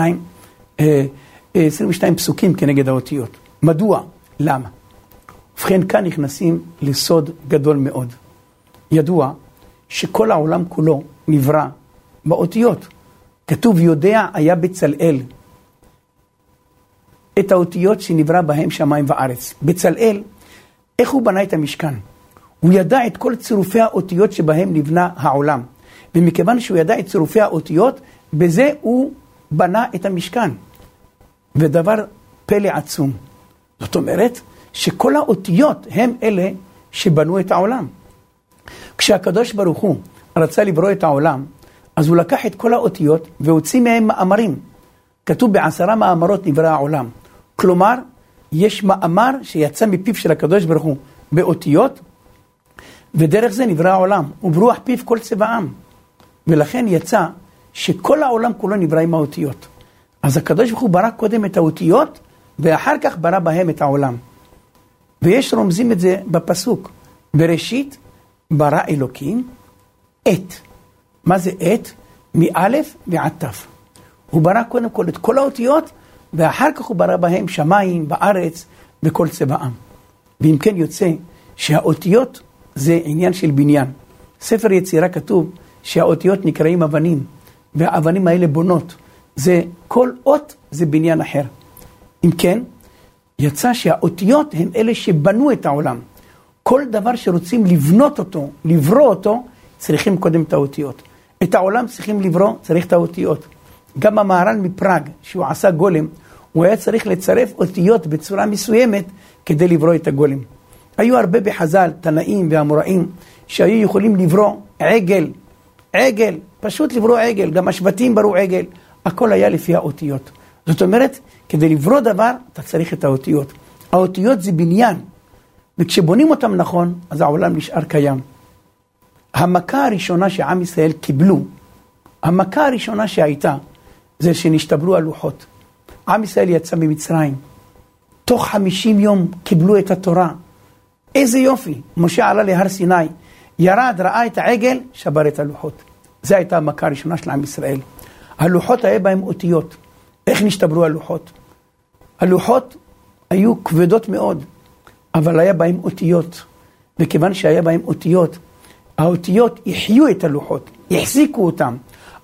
22 פסוקים כנגד האותיות. מדוע? למה? ובכן, כאן נכנסים לסוד גדול מאוד. ידוע שכל העולם כולו נברא באותיות. כתוב יודע היה בצלאל. את האותיות שנברא בהם שמיים וארץ. בצלאל, איך הוא בנה את המשכן? הוא ידע את כל צירופי האותיות שבהם נבנה העולם. ומכיוון שהוא ידע את צירופי האותיות, בזה הוא בנה את המשכן. ודבר פלא עצום. זאת אומרת שכל האותיות הם אלה שבנו את העולם. כשהקדוש ברוך הוא רצה לברוא את העולם, אז הוא לקח את כל האותיות והוציא מהם מאמרים. כתוב ב10 מאמרות נברא העולם. כלומר, יש מאמר שיצא מפיו של הקדוש ברוך הוא באותיות, ודרך זה נברא העולם, וברוח פיו כל צבעם. ולכן יצא שכל העולם כולו נברא עם האותיות. אז הקדוש ברוך הוא ברא קודם את האותיות, ואחר כך ברא בהם את העולם. ויש רומזים את זה בפסוק. בראשית ברא אלוקים את. מה זה את? מאלף ועד תף. הוא ברא קודם כל את כל האותיות, ואחר כך הוא ברא בהם שמיים, בארץ, וכל צבעם. ואם כן יוצא שהאותיות זה עניין של בניין. ספר יצירה כתוב שהאותיות נקראים אבנים, והאבנים האלה בונות. זה, כל אות זה בניין אחר. אם כן, יצא שהאותיות הם אלה שבנו את העולם. כל דבר שרוצים לבנות אותו, לברוא אותו, צריכים קודם את האותיות. את העולם צריכים לברוא, צריך את האותיות. גם המהר"ל מפראג, שהוא עשה גולם, הוא היה צריך לצרף אותיות בצורה מסוימת כדי לברוא את הגולם. היו הרבה בחז"ל, תנאים ואמוראים, שהיו יכולים לברוא עגל, פשוט לברוא עגל, גם השבטים ברו עגל, הכל היה לפי האותיות. זאת אומרת, כדי לברוא דבר, אתה צריך את האותיות. האותיות זה בניין, וכשבונים אותם נכון, אז העולם נשאר קיים. המכה הראשונה שעם ישראל קיבלו, המכה הראשונה שהייתה, זה שנשתברו הלוחות. עם ישראל יצא ממצרים, תוך 50 יום קיבלו את התורה. איזה יופי, משה עלה להר סיני, ירד, ראה את העגל, שבר את הלוחות. זו הייתה המכה הראשונה של עם ישראל. הלוחות היה בהם אותיות. איך נשתברו הלוחות? הלוחות היו כבדות מאוד, אבל היה בהם אותיות. וכיוון שהיה בהם אותיות, האותיות יחיו את הלוחות, יחזיקו אותם.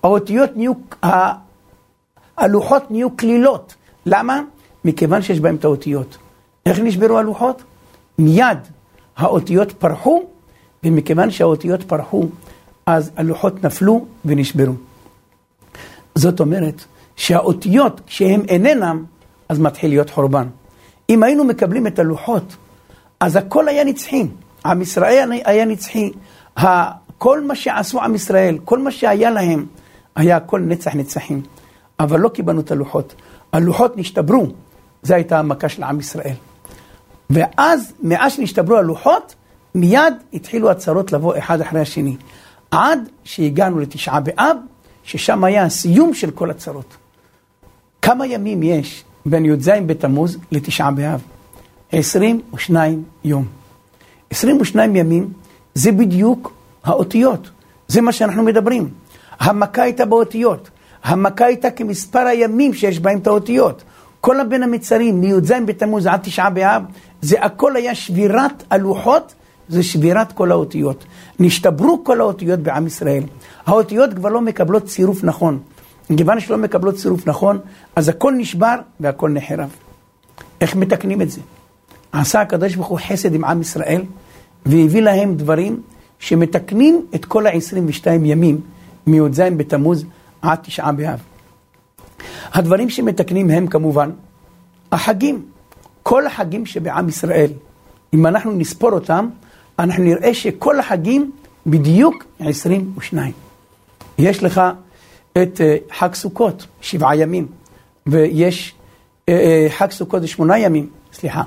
הלוחות נהיו כלילות. למה? מכיוון שיש בהם את האותיות. איך נשברו הלוחות? מיד האותיות פרחו, ומכיוון שהאותיות פרחו, אז הלוחות נפלו ונשברו. זאת אומרת שהאותיות כשהם איננם, אז מתחיל להיות חורבן. אם היינו מקבלים את הלוחות, אז הכל היה נצחי. עם ישראל היה נצחי. כל מה שעשו עם ישראל, כל מה שהיה להם, היה הכל נצח נצחים. אבל לא קיבלנו את הלוחות. הלוחות נשתברו. זו הייתה המכה של עם ישראל. ואז, מאז שנשתברו הלוחות, מיד התחילו הצרות לבוא אחד אחרי השני. עד שהגענו לתשעה באב, ששם היה הסיום של כל הצרות. כמה ימים יש בין י"ז בתמוז לתשעה באב? 22 יום. 22 ימים זה בדיוק האותיות. זה מה שאנחנו מדברים. המכה הייתה באותיות. המכה הייתה כמספר הימים שיש בהם את האותיות. כל הבין המצרים, מי"ז בתמוז עד תשעה באב, זה הכל היה שבירת הלוחות, זה שבירת כל האותיות. נשתברו כל האותיות בעם ישראל. האותיות כבר לא מקבלות צירוף נכון. כיוון שלא מקבלות צירוף נכון, אז הכל נשבר והכל נחרב. איך מתקנים את זה? עשה הקדוש ברוך הוא חסד עם עם ישראל, והביא להם דברים שמתקנים את כל ה-22 ימים, מי"ז בתמוז עד תשעה באב. הדברים שמתקנים הם כמובן החגים. כל החגים שבעם ישראל, אם אנחנו נספור אותם, אנחנו נראה שכל החגים בדיוק 22. יש לך את חג סוכות, 7 ימים, ויש חג סוכות זה 8 ימים, סליחה,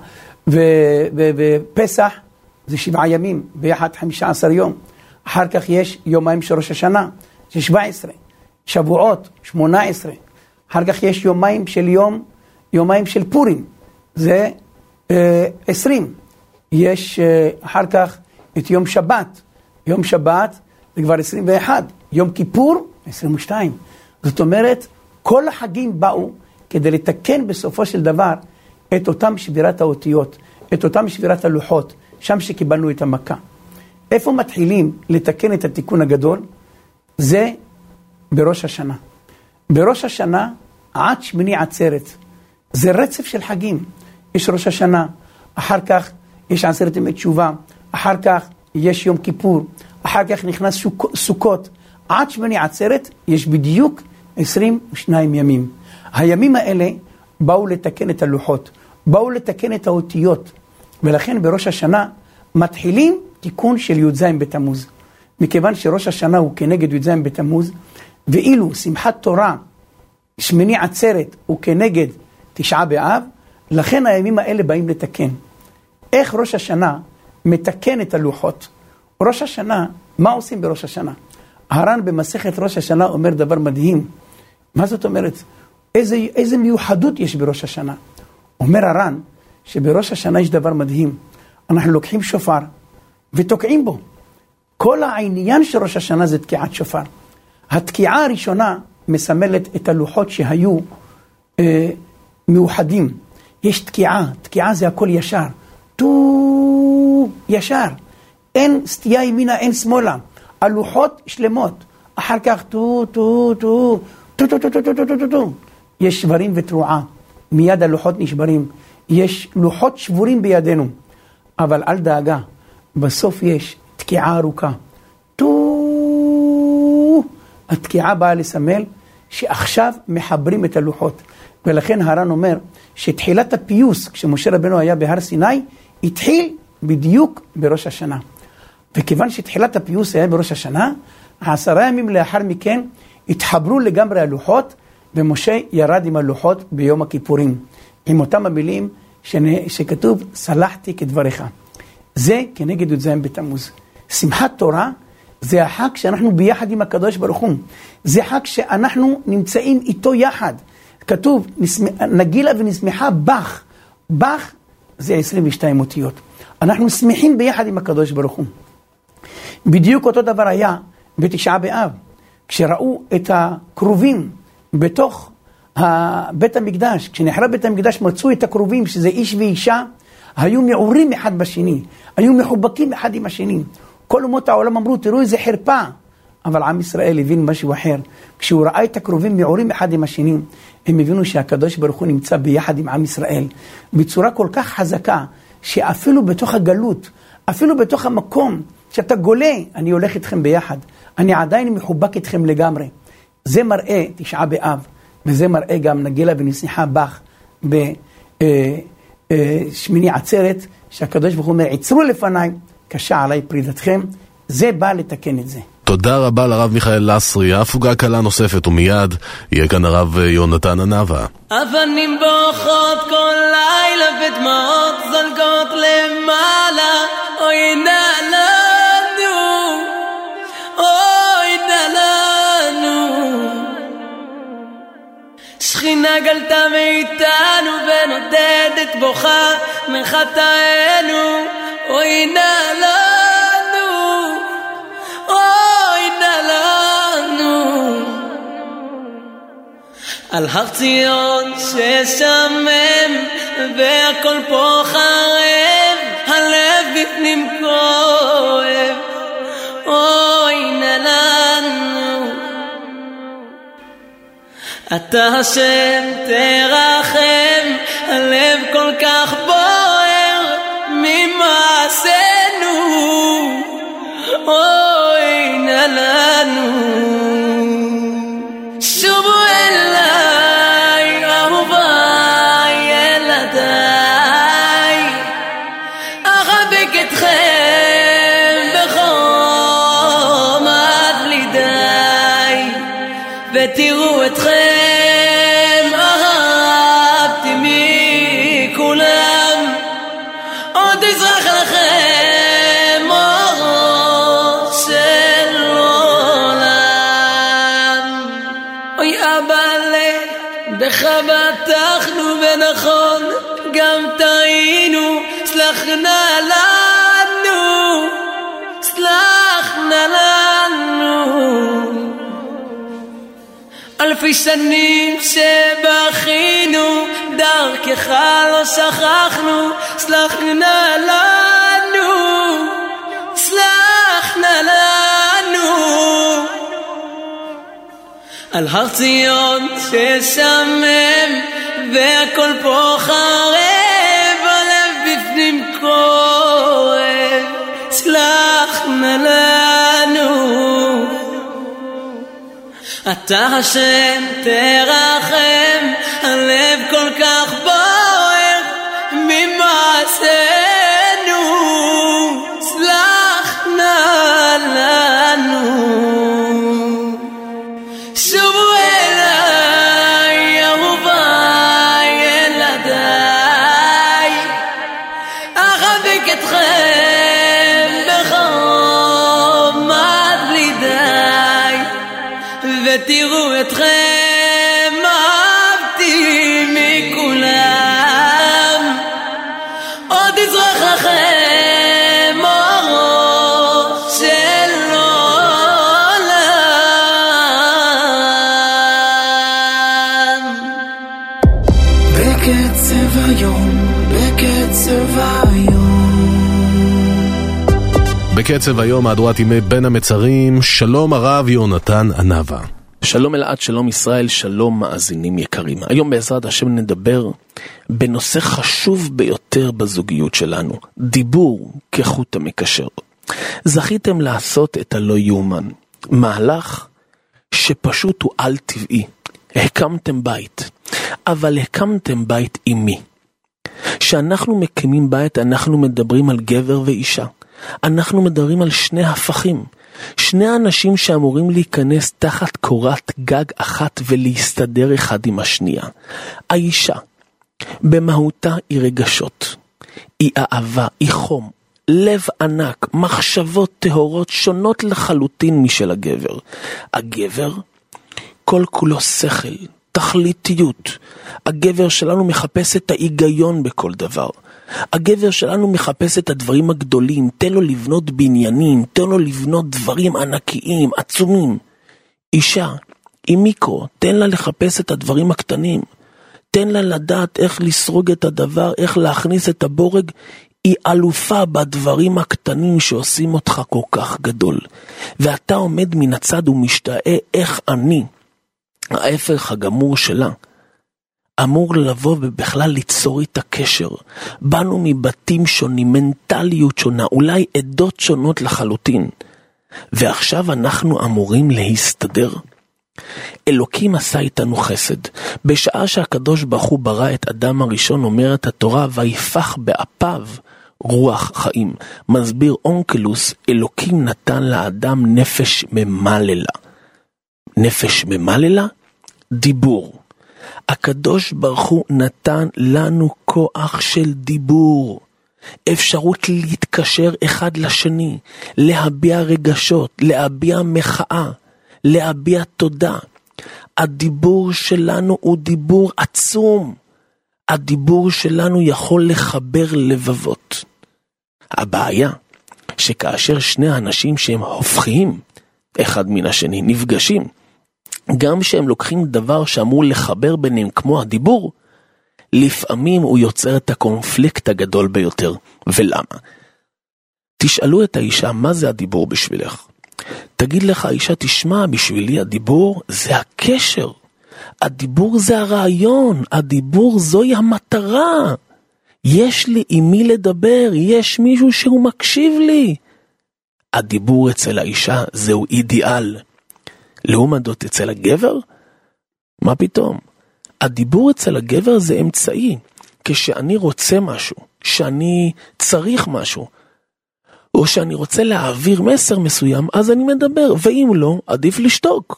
ופסח זה 7 ימים, ביחד 15 יום. אחר כך יש יומיים של ראש השנה, זה 17, שבועות, 18. אחר כך יש יומיים של פורים, זה 20. יש אחר כך את יום שבת. יום שבת זה כבר 21. יום כיפור, 22. זאת אומרת, כל החגים באו כדי לתקן בסופו של דבר את אותם שבירת האותיות, את אותם שבירת הלוחות, שם שקיבלנו את המכה. איפה מתחילים לתקן את התיקון הגדול? זה בראש השנה. בראש השנה עד שמיני עצרת. זה רצף של חגים. יש ראש השנה, אחר כך יש 10 ימי תשובה, אחר כך יש יום כיפור, אחר כך נכנס סוכות. עד שמיני עצרת יש בדיוק 22 ימים. הימים האלה באו לתקן את הלוחות, באו לתקן את האותיות, ולכן בראש השנה מתחילים תיקון של י"ז בתמוז. מכיוון שראש השנה הוא כנגד י"ז בתמוז, ואילו שמחת תורה, שמיני עצרת הוא כנגד תשעה באב, לכן הימים האלה באים לתקן. איך ראש השנה מתקן את הלוחות? ראש השנה, מה עושים בראש השנה? הר"ן במסכת ראש השנה אומר דבר מדהים. מה זאת אומרת? איזה מיוחדות יש בראש השנה? אומר הר"ן שבראש השנה יש דבר מדהים. אנחנו לוקחים שופר ותוקעים בו. כל העניין של ראש השנה זה תקיעת שופר. התקיעה הראשונה מסמלת את הלוחות שהיו מאוחדים. יש תקיעה זה הכל ישר. ישר. אין סטייה ימינה, אין שמאלה. הלוחות שלמות. אחר כך יש שברים ותרועה. מיד הלוחות נשברים. יש לוחות שבורים בידינו. אבל אל דאגה. בסוף יש תקיעה ארוכה. התקיעה באה לסמל שעכשיו מחברים את הלוחות. ולכן הר"ן אומר שתחילת הפיוס, כשמשה רבנו היה בהר סיני, התחיל בדיוק בראש השנה. וכיוון שתחילת הפיוס היה בראש השנה, 10 ימים לאחר מכן התחברו לגמרי הלוחות, ומשה ירד עם הלוחות ביום הכיפורים. עם אותם המילים שכתוב, סלחתי כדבריך. זה כנגד י"ז בתמוז. שמחת תורה זה החג שאנחנו ביחד עם הקדוש ברוך הוא. זה חג שאנחנו נמצאים איתו יחד. כתוב, נגילה ונשמחה בך. בך זה 22 אותיות. אנחנו שמחים ביחד עם הקדוש ברוך הוא. בדיוק אותו דבר היה בתשעה באב. כשראו את הכרובים בתוך בית המקדש, כשנחרב בית המקדש מצאו את הכרובים, שזה איש ואישה, היו מעורים אחד בשני, היו מחובקים אחד עם השני. כל אומות העולם אמרו, תראו איזה חרפה. אבל עם ישראל הבין משהו אחר. כשהוא ראה את הקרובים מעורים אחד עם השני, הם הבינו שהקדוש ברוך הוא נמצא ביחד עם עם ישראל, בצורה כל כך חזקה, שאפילו בתוך הגלות, אפילו בתוך המקום, שאתה גולה, אני הולך איתכם ביחד. אני עדיין מחובק איתכם לגמרי. זה מראה תשעה באב, וזה מראה גם נגילה ונשיחה בך בשמיני עצרת, שהקדוש ברוך הוא אומר, עצרו לפניי, קשה עליי פרידתכם. זה בא לתקן את זה. תודה רבה לרב מיכאל לסרי. הפוגה קלה נוספת ומיד יהיה כאן הרב יונתן ענבה. אבנים בוכות כל לילה ודמעות זולגות למעלה, אוי נא לנו, אוי נא לנו. שכינה גלתה מאיתנו ונודדת בוכה מחטאינו, אוי נא לנו, אוי נא לנו. על הר ציון ששמם והכל פה חרב, הלב בפנים כואב, אוי נא לנו. אתה השם תרחם, הלב כל כך בוער ממעשינו, אוי נא לנו. שובו אליי אהוביי ילדיי, אחבק אתכם בחום עד בלי די, ותראו אתכם אהבתי מכולם, עוד יזרח לכם אורו של עולם. אוי אבאלה, בך בטחנו ונכון גם טעינו, סלח נא לנו, סלח נא לנו. אלפי שנים שבכינו, דרכך לא שכחנו, סלח נא לנו, סלח נא לנו. על הר ציון ששמם והכל פה חרב, הלב בפנים כואב, סלח נא לנו. אתה השם תרחם, הלב כל כך בוער ממעשינו, סלח נא לנו. שובו אליי אהוביי ילדיי, אחבק אתכם בחום עד בלי די, ותראו אתכם אהבתי מכולם, עוד יזרח לכם אורו של עולם. בקצב היום, בקצב היום. בקצב היום מהדורת ימי בין המצרים. שלום הרב יונתן ענבה. שלום אלעד, שלום ישראל, שלום מאזינים יקרים. היום בעזרת השם נדבר בנושא חשוב ביותר בזוגיות שלנו, דיבור כחוט המקשר. זכיתם לעשות את הלא יאומן, מהלך שפשוט הוא על טבעי. הקמתם בית, אבל הקמתם בית עם מי? כשאנחנו מקימים בית אנחנו מדברים על גבר ואישה, אנחנו מדברים על שני הפכים, שני אנשים שאמורים להיכנס תחת קורת גג אחת ולהסתדר אחד עם השנייה. האישה במהותה היא רגשות, היא אהבה, היא חום, לב ענק, מחשבות טהורות שונות לחלוטין משל הגבר. הגבר כל כולו שכל, תכליתיות. הגבר שלנו מחפש את ההיגיון בכל דבר. הגבר שלנו מחפש את הדברים הגדולים, תן לו לבנות בניינים, תן לו לבנות דברים ענקיים, עצומים. אישה, היא מיקרו, תן לה לחפש את הדברים הקטנים. תן לה לדעת איך לסרוג את הדבר, איך להכניס את הבורג. היא אלופה בדברים הקטנים שעושים אותך כל כך גדול. ואתה עומד מן הצד ומשתאה איך אני, ההפך הגמור שלה, אמור לבוא ובכלל ליצור איתה קשר. באנו מבתים שונים, מנטליות שונה, אולי עדות שונות לחלוטין. ועכשיו אנחנו אמורים להסתדר. אלוקים עשה איתנו חסד. בשעה שהקדוש ברוך הוא ברא את אדם הראשון, אומרת התורה, ויפח באפיו רוח חיים. מסביר אונקלוס, אלוקים נתן לאדם נפש ממללה. נפש ממללה? דיבור. הקדוש ברוך הוא נתן לנו כוח של דיבור. אפשרות להתקשר אחד לשני, להביע רגשות, להביע מחאה, להביע תודה. הדיבור שלנו הוא דיבור עצום. הדיבור שלנו יכול לחבר לבבות. הבעיה שכאשר שני אנשים שהם הופכים אחד מן השני, נפגשים, גם שהם לוקחים דבר שאמור לחבר ביניהם כמו הדיבור, לפעמים הוא יוצר את הקונפליקט הגדול ביותר. ולמה? תשאלו את האישה, מה זה הדיבור בשבילך? תגיד לך האישה, תשמע, בשבילי הדיבור זה הקשר. הדיבור זה הרעיון. הדיבור זוהי המטרה. יש לי עם מי לדבר, יש מישהו שהוא מקשיב לי. הדיבור אצל האישה זהו אידיאל. לעומדות אצל הגבר? מה פתאום? הדיבור אצל הגבר זה אמצעי. כשאני רוצה משהו, שאני צריך משהו, או שאני רוצה להעביר מסר מסוים, אז אני מדבר, ואם לא, עדיף לשתוק.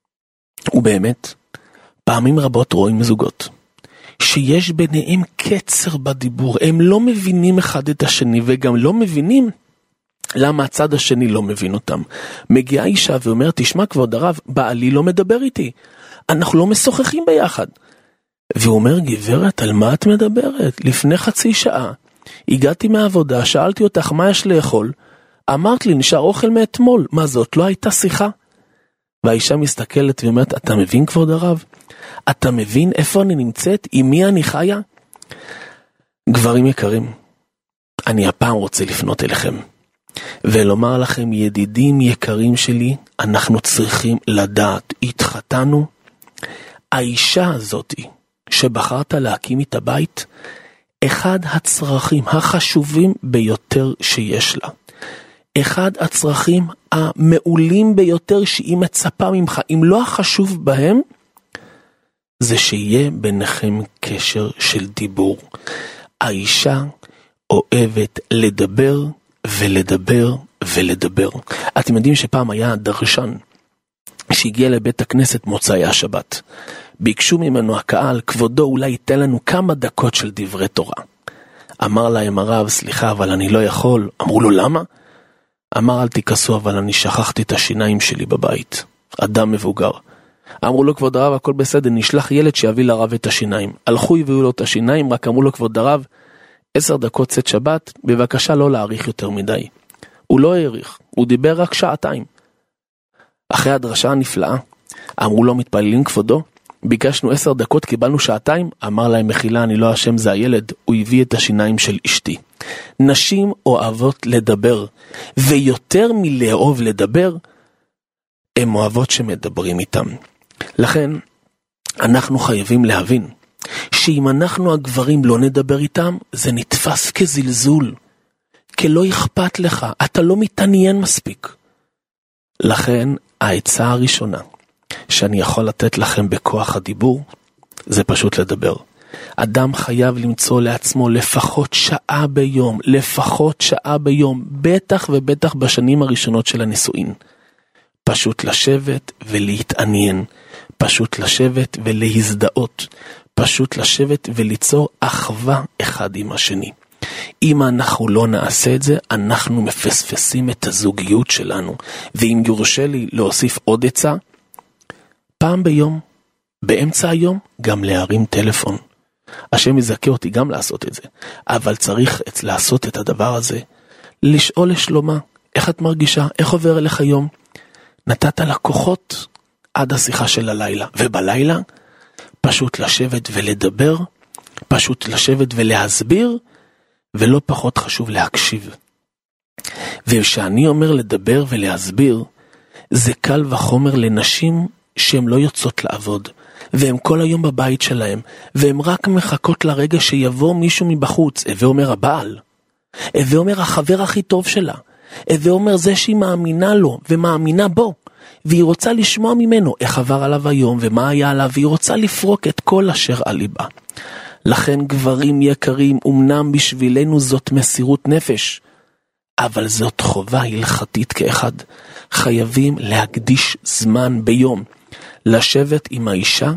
ובאמת, פעמים רבות רואים זוגות, שיש ביניהם קצר בדיבור, הם לא מבינים אחד את השני, וגם לא מבינים למה הצד השני לא מבין אותם. מגיעה אישה ואומרת, תשמע כבוד הרב, בעלי לא מדבר איתי, אנחנו לא משוחחים ביחד. והוא אומר, גברת, על מה את מדברת? לפני חצי שעה, הגעתי מהעבודה, שאלתי אותך מה יש לאכול, אמרת לי, נשאר אוכל מאתמול, מה זאת, לא הייתה שיחה? והאישה מסתכלת ואומרת, אתה מבין כבוד הרב? אתה מבין איפה אני נמצאת? עם מי אני חיה? גברים יקרים, אני הפעם רוצה לפנות אליכם, ולומר לכם, ידידים יקרים שלי, אנחנו צריכים לדעת, התחתנו, האישה הזאת שבחרת להקים את הבית, אחד הצרכים החשובים ביותר שיש לה, אחד הצרכים המעולים ביותר שהיא מצפה ממך, אם לא החשוב בהם, זה שיהיה ביניכם קשר של דיבור. האישה אוהבת לדבר ולדבר ולדבר. אתם יודעים שפעם היה דרשן שהגיע לבית הכנסת מוצאי השבת. ביקשו ממנו הקהל, כבודו אולי ייתן לנו כמה דקות של דברי תורה. אמר להם הרב, סליחה, אבל אני לא יכול. אמרו לו, למה? אמר, אל תיכסו, אבל אני שכחתי את השיניים שלי בבית. אדם מבוגר. אמרו לו, כבוד הרב, הכל בסדר, נשלח ילד שיביא לרב את השיניים. הלכו הביאו לו את השיניים, רק אמרו לו, כבוד הרב, 10 דקות צאת שבת, בבקשה לא להאריך יותר מדי. הוא לא העריך, הוא דיבר רק 2 שעות. אחרי הדרשה הנפלאה, אמרו לו, מתפללים כבודו, ביקשנו 10 דקות, קיבלנו 2 שעות, אמר להם, מחילה, אני לא אשם, זה הילד, הוא הביא את השיניים של אשתי. נשים אוהבות לדבר, ויותר מלאהוב לדבר, הן אוהבות שמדברים איתם. לכן, אנחנו חייבים להבין, שאם אנחנו הגברים לא נדבר איתם, זה נתפס כזלזול, כלא אכפת לך, אתה לא מתעניין מספיק. לכן, העצה הראשונה, שאני יכול לתת לכם בכוח הדיבור, זה פשוט לדבר. אדם חייב למצוא לעצמו לפחות שעה ביום, לפחות שעה ביום, בטח ובטח בשנים הראשונות של הנישואין. פשוט לשבת ולהתעניין, פשוט לשבת ולהזדהות, פשוט לשבת וליצור אחווה אחד עם השני. אם אנחנו לא נעשה את זה, אנחנו מפספסים את הזוגיות שלנו. ואם יורשה לי להוסיף עוד עצה, פעם ביום, באמצע היום, גם להרים טלפון. השם יזכה אותי גם לעשות את זה, אבל צריך לעשות את הדבר הזה, לשאול לשלומה, איך את מרגישה, איך עובר אליך יום, נתת לקוחות עד השיחה של הלילה, ובלילה פשוט לשבת ולדבר, פשוט לשבת ולהסביר, ולא פחות חשוב להקשיב. וכשאני אומר לדבר ולהסביר, זה קל וחומר לנשים שהן לא יוצאות לעבוד, והן כל היום בבית שלהם, והן רק מחכות לרגע שיבוא מישהו מבחוץ, ואומר הבעל, ואומר החבר הכי טוב שלה, ואומר זה שהיא מאמינה לו ומאמינה בו, והיא רוצה לשמוע ממנו איך עבר עליו היום ומה היה עליו, והיא רוצה לפרוק את כל אשר על ליבה. לכן גברים יקרים, אמנם בשבילנו זאת מסירות נפש, אבל זאת חובה הלכתית כאחד. חייבים להקדיש זמן ביום, לשבת עם האישה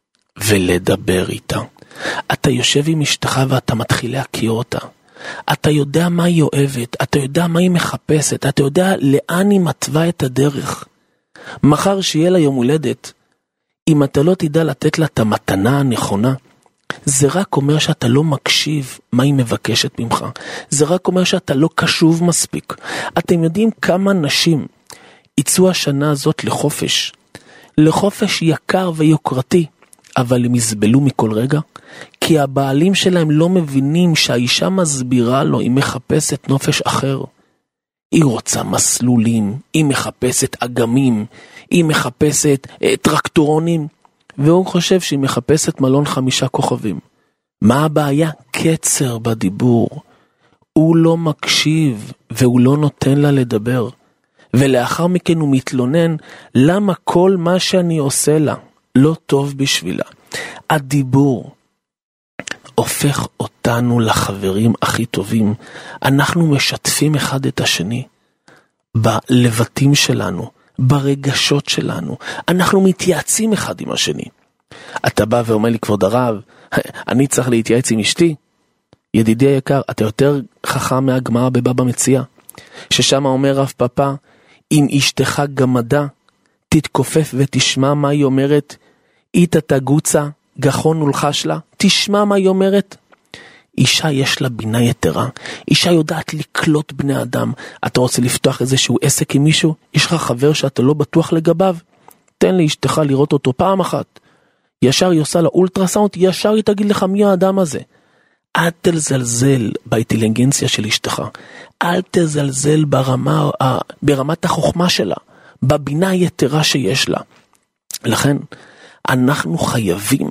ולדבר איתה. אתה יושב עם אשתך ואתה מתחיל להכיר אותה. אתה יודע מה היא אוהבת, אתה יודע מה היא מחפשת, אתה יודע לאן היא מתווה את הדרך. מחר שיהיה לה יום הולדת, אם אתה לא תדע לתת לה את המתנה הנכונה, זה רק אומר שאתה לא מקשיב מה היא מבקשת ממך. זה רק אומר שאתה לא קשוב מספיק. אתם יודעים כמה נשים יצאו השנה הזאת לחופש? לחופש יקר ויוקרתי, אבל הם יסבלו מכל רגע, כי הבעלים שלהם לא מבינים שהאישה מסבירה לו, היא מחפשת נופש אחר. היא רוצה מסלולים, היא מחפשת אגמים, היא מחפשת טרקטורונים, והוא חושב שהיא מחפשת מלון 5 כוכבים. מה הבעיה? קצר בדיבור. הוא לא מקשיב והוא לא נותן לה לדבר. ולאחר מכן הוא מתלונן למה כל מה שאני עושה לה לא טוב בשבילה. הדיבור הופך אותנו לחברים הכי טובים. אנחנו משתפים אחד את השני בלבטים שלנו, ברגשות שלנו. אנחנו מתייעצים אחד עם השני. אתה בא ואומר לי, כבוד הרב, אני צריך להתייעץ עם אשתי. ידידי היקר, אתה יותר חכם מהגמרא בבבא מציעא, ששם אומר רב פאפא, אם אשתך גמדה, תתכופף ותשמע מה היא אומרת. איתה תגוצה, גחון ולחש לה, תשמע מה היא אומרת. אישה יש לה בינה יתרה, אישה יודעת לקלוט בני אדם. אתה רוצה לפתוח איזשהו עסק עם מישהו, יש לך חבר שאתה לא בטוח לגביו, תן לאשתך לראות אותו פעם אחת, ישר היא עושה לה אולטרסאונד, ישר היא תגיד לך מי האדם הזה. אל תזלזל באינטליגנציה של אשתך, אל תזלזל ברמת החוכמה שלה, בבינה היתרה שיש לה. לכן אנחנו חייבים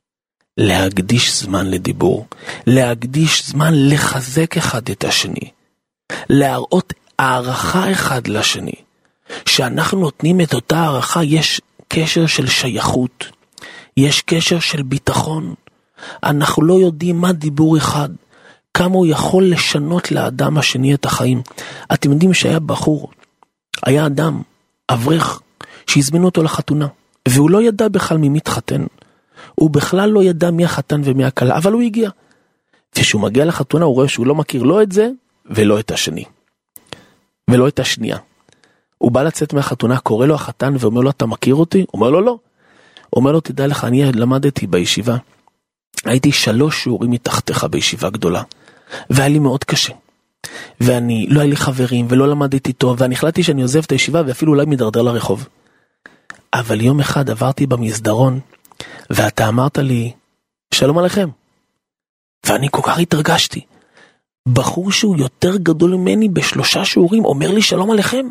להקדיש זמן לדיבור, להקדיש זמן לחזק אחד את השני, להראות הערכה אחד לשני. שאנחנו נותנים את אותה הערכה, יש קשר של שייכות, יש קשר של ביטחון. אנחנו לא יודעים מה דיבור אחד, כמה הוא יכול לשנות לאדם השני את החיים. אתם יודעים שהיה בחור, היה אדם, אברך, שהזמינו אותו לחתונה, והוא לא ידע בכלל מי מתחתן. הוא בכלל לא ידע מי החתן ומי הכלה, אבל הוא הגיע. וכשהוא מגיע לחתונה, הוא רואה שהוא לא מכיר לא את זה, ולא את השני. ולא את השנייה. הוא בא לצאת מהחתונה, קורא לו החתן, ואומר לו, אתה מכיר אותי? הוא אומר לו, לא. הוא אומר לו, תדע לך, אני למדתי בישיבה. הייתי 3 שיעורים מתחתיך בישיבה גדולה. והיה לי מאוד קשה. ואני, לא היה לי חברים, ולא למדתי טוב, ואני החלטתי שאני עוזב את הישיבה, ואפילו אולי מדרדר לרחוב. אבל יום אחד עברתי במסדרון, ואתה אמרת לי, שלום עליכם. ואני כל כך התרגשתי. בחור שהוא יותר גדול ממני ב3 שיעורים, אומר לי שלום עליכם.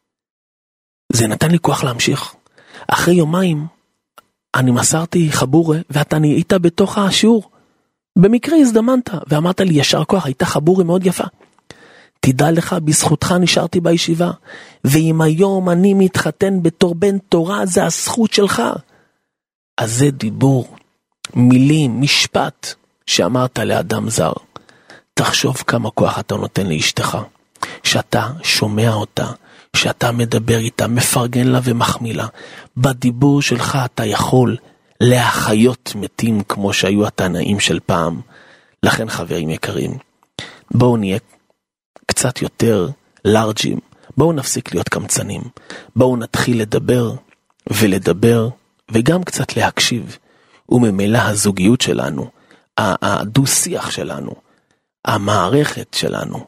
זה נתן לי כוח להמשיך. אחרי יומיים, אני מסרתי חבורה, ואתה נהיית בתוך השיעור. במקרה הזדמנת, ואמרת לי ישר כוח, הייתה חבורה מאוד יפה. תדע לך, בזכותך נשארתי בישיבה, ואם היום אני מתחתן בתור בן תורה, זה הזכות שלך. אז זה דיבור, מילים, משפט, שאמרת לאדם זר. תחשוב כמה כוח אתה נותן לאשתך, שאתה שומע אותה, שאתה מדבר איתה, מפרגן לה ומחמיא לה. בדיבור שלך אתה יכול להחיות מתים כמו שהיו התנאים של פעם. לכן חברים יקרים, בואו נהיה קצת יותר לארג'ים, בואו נפסיק להיות קמצנים, בואו נתחיל לדבר ולדבר וגם קצת להקשיב, וממילא הזוגיות שלנו, הדו-שיח שלנו, המערכת שלנו,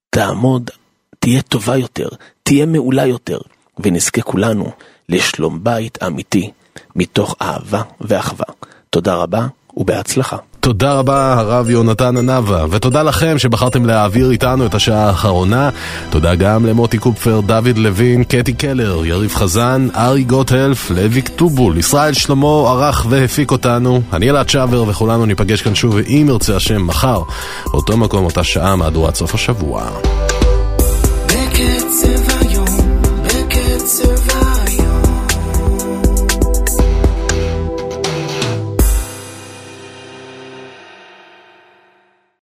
תהיה טובה יותר, תהיה מעולה יותר, ונזכה כולנו לשלום בית אמיתי, מתוך אהבה ואחווה. תודה רבה ובהצלחה. תודה רבה הרב יונתן ענבה, ותודה לכם שבחרתם להעביר איתנו את השעה האחרונה. תודה גם למוטי קופפר, דוד לוין, קטי קלר, יריב חזן, ארי גוטהלף, לוי כתובול, ישראל שלמה ערך והפיק אותנו. אני אלעד שבר, וכולנו ניפגש כאן שוב אם ירצה השם מחר אותו מקום, אותה שעה, מהדורת סוף השבוע. בקצב היום, בקצב היום.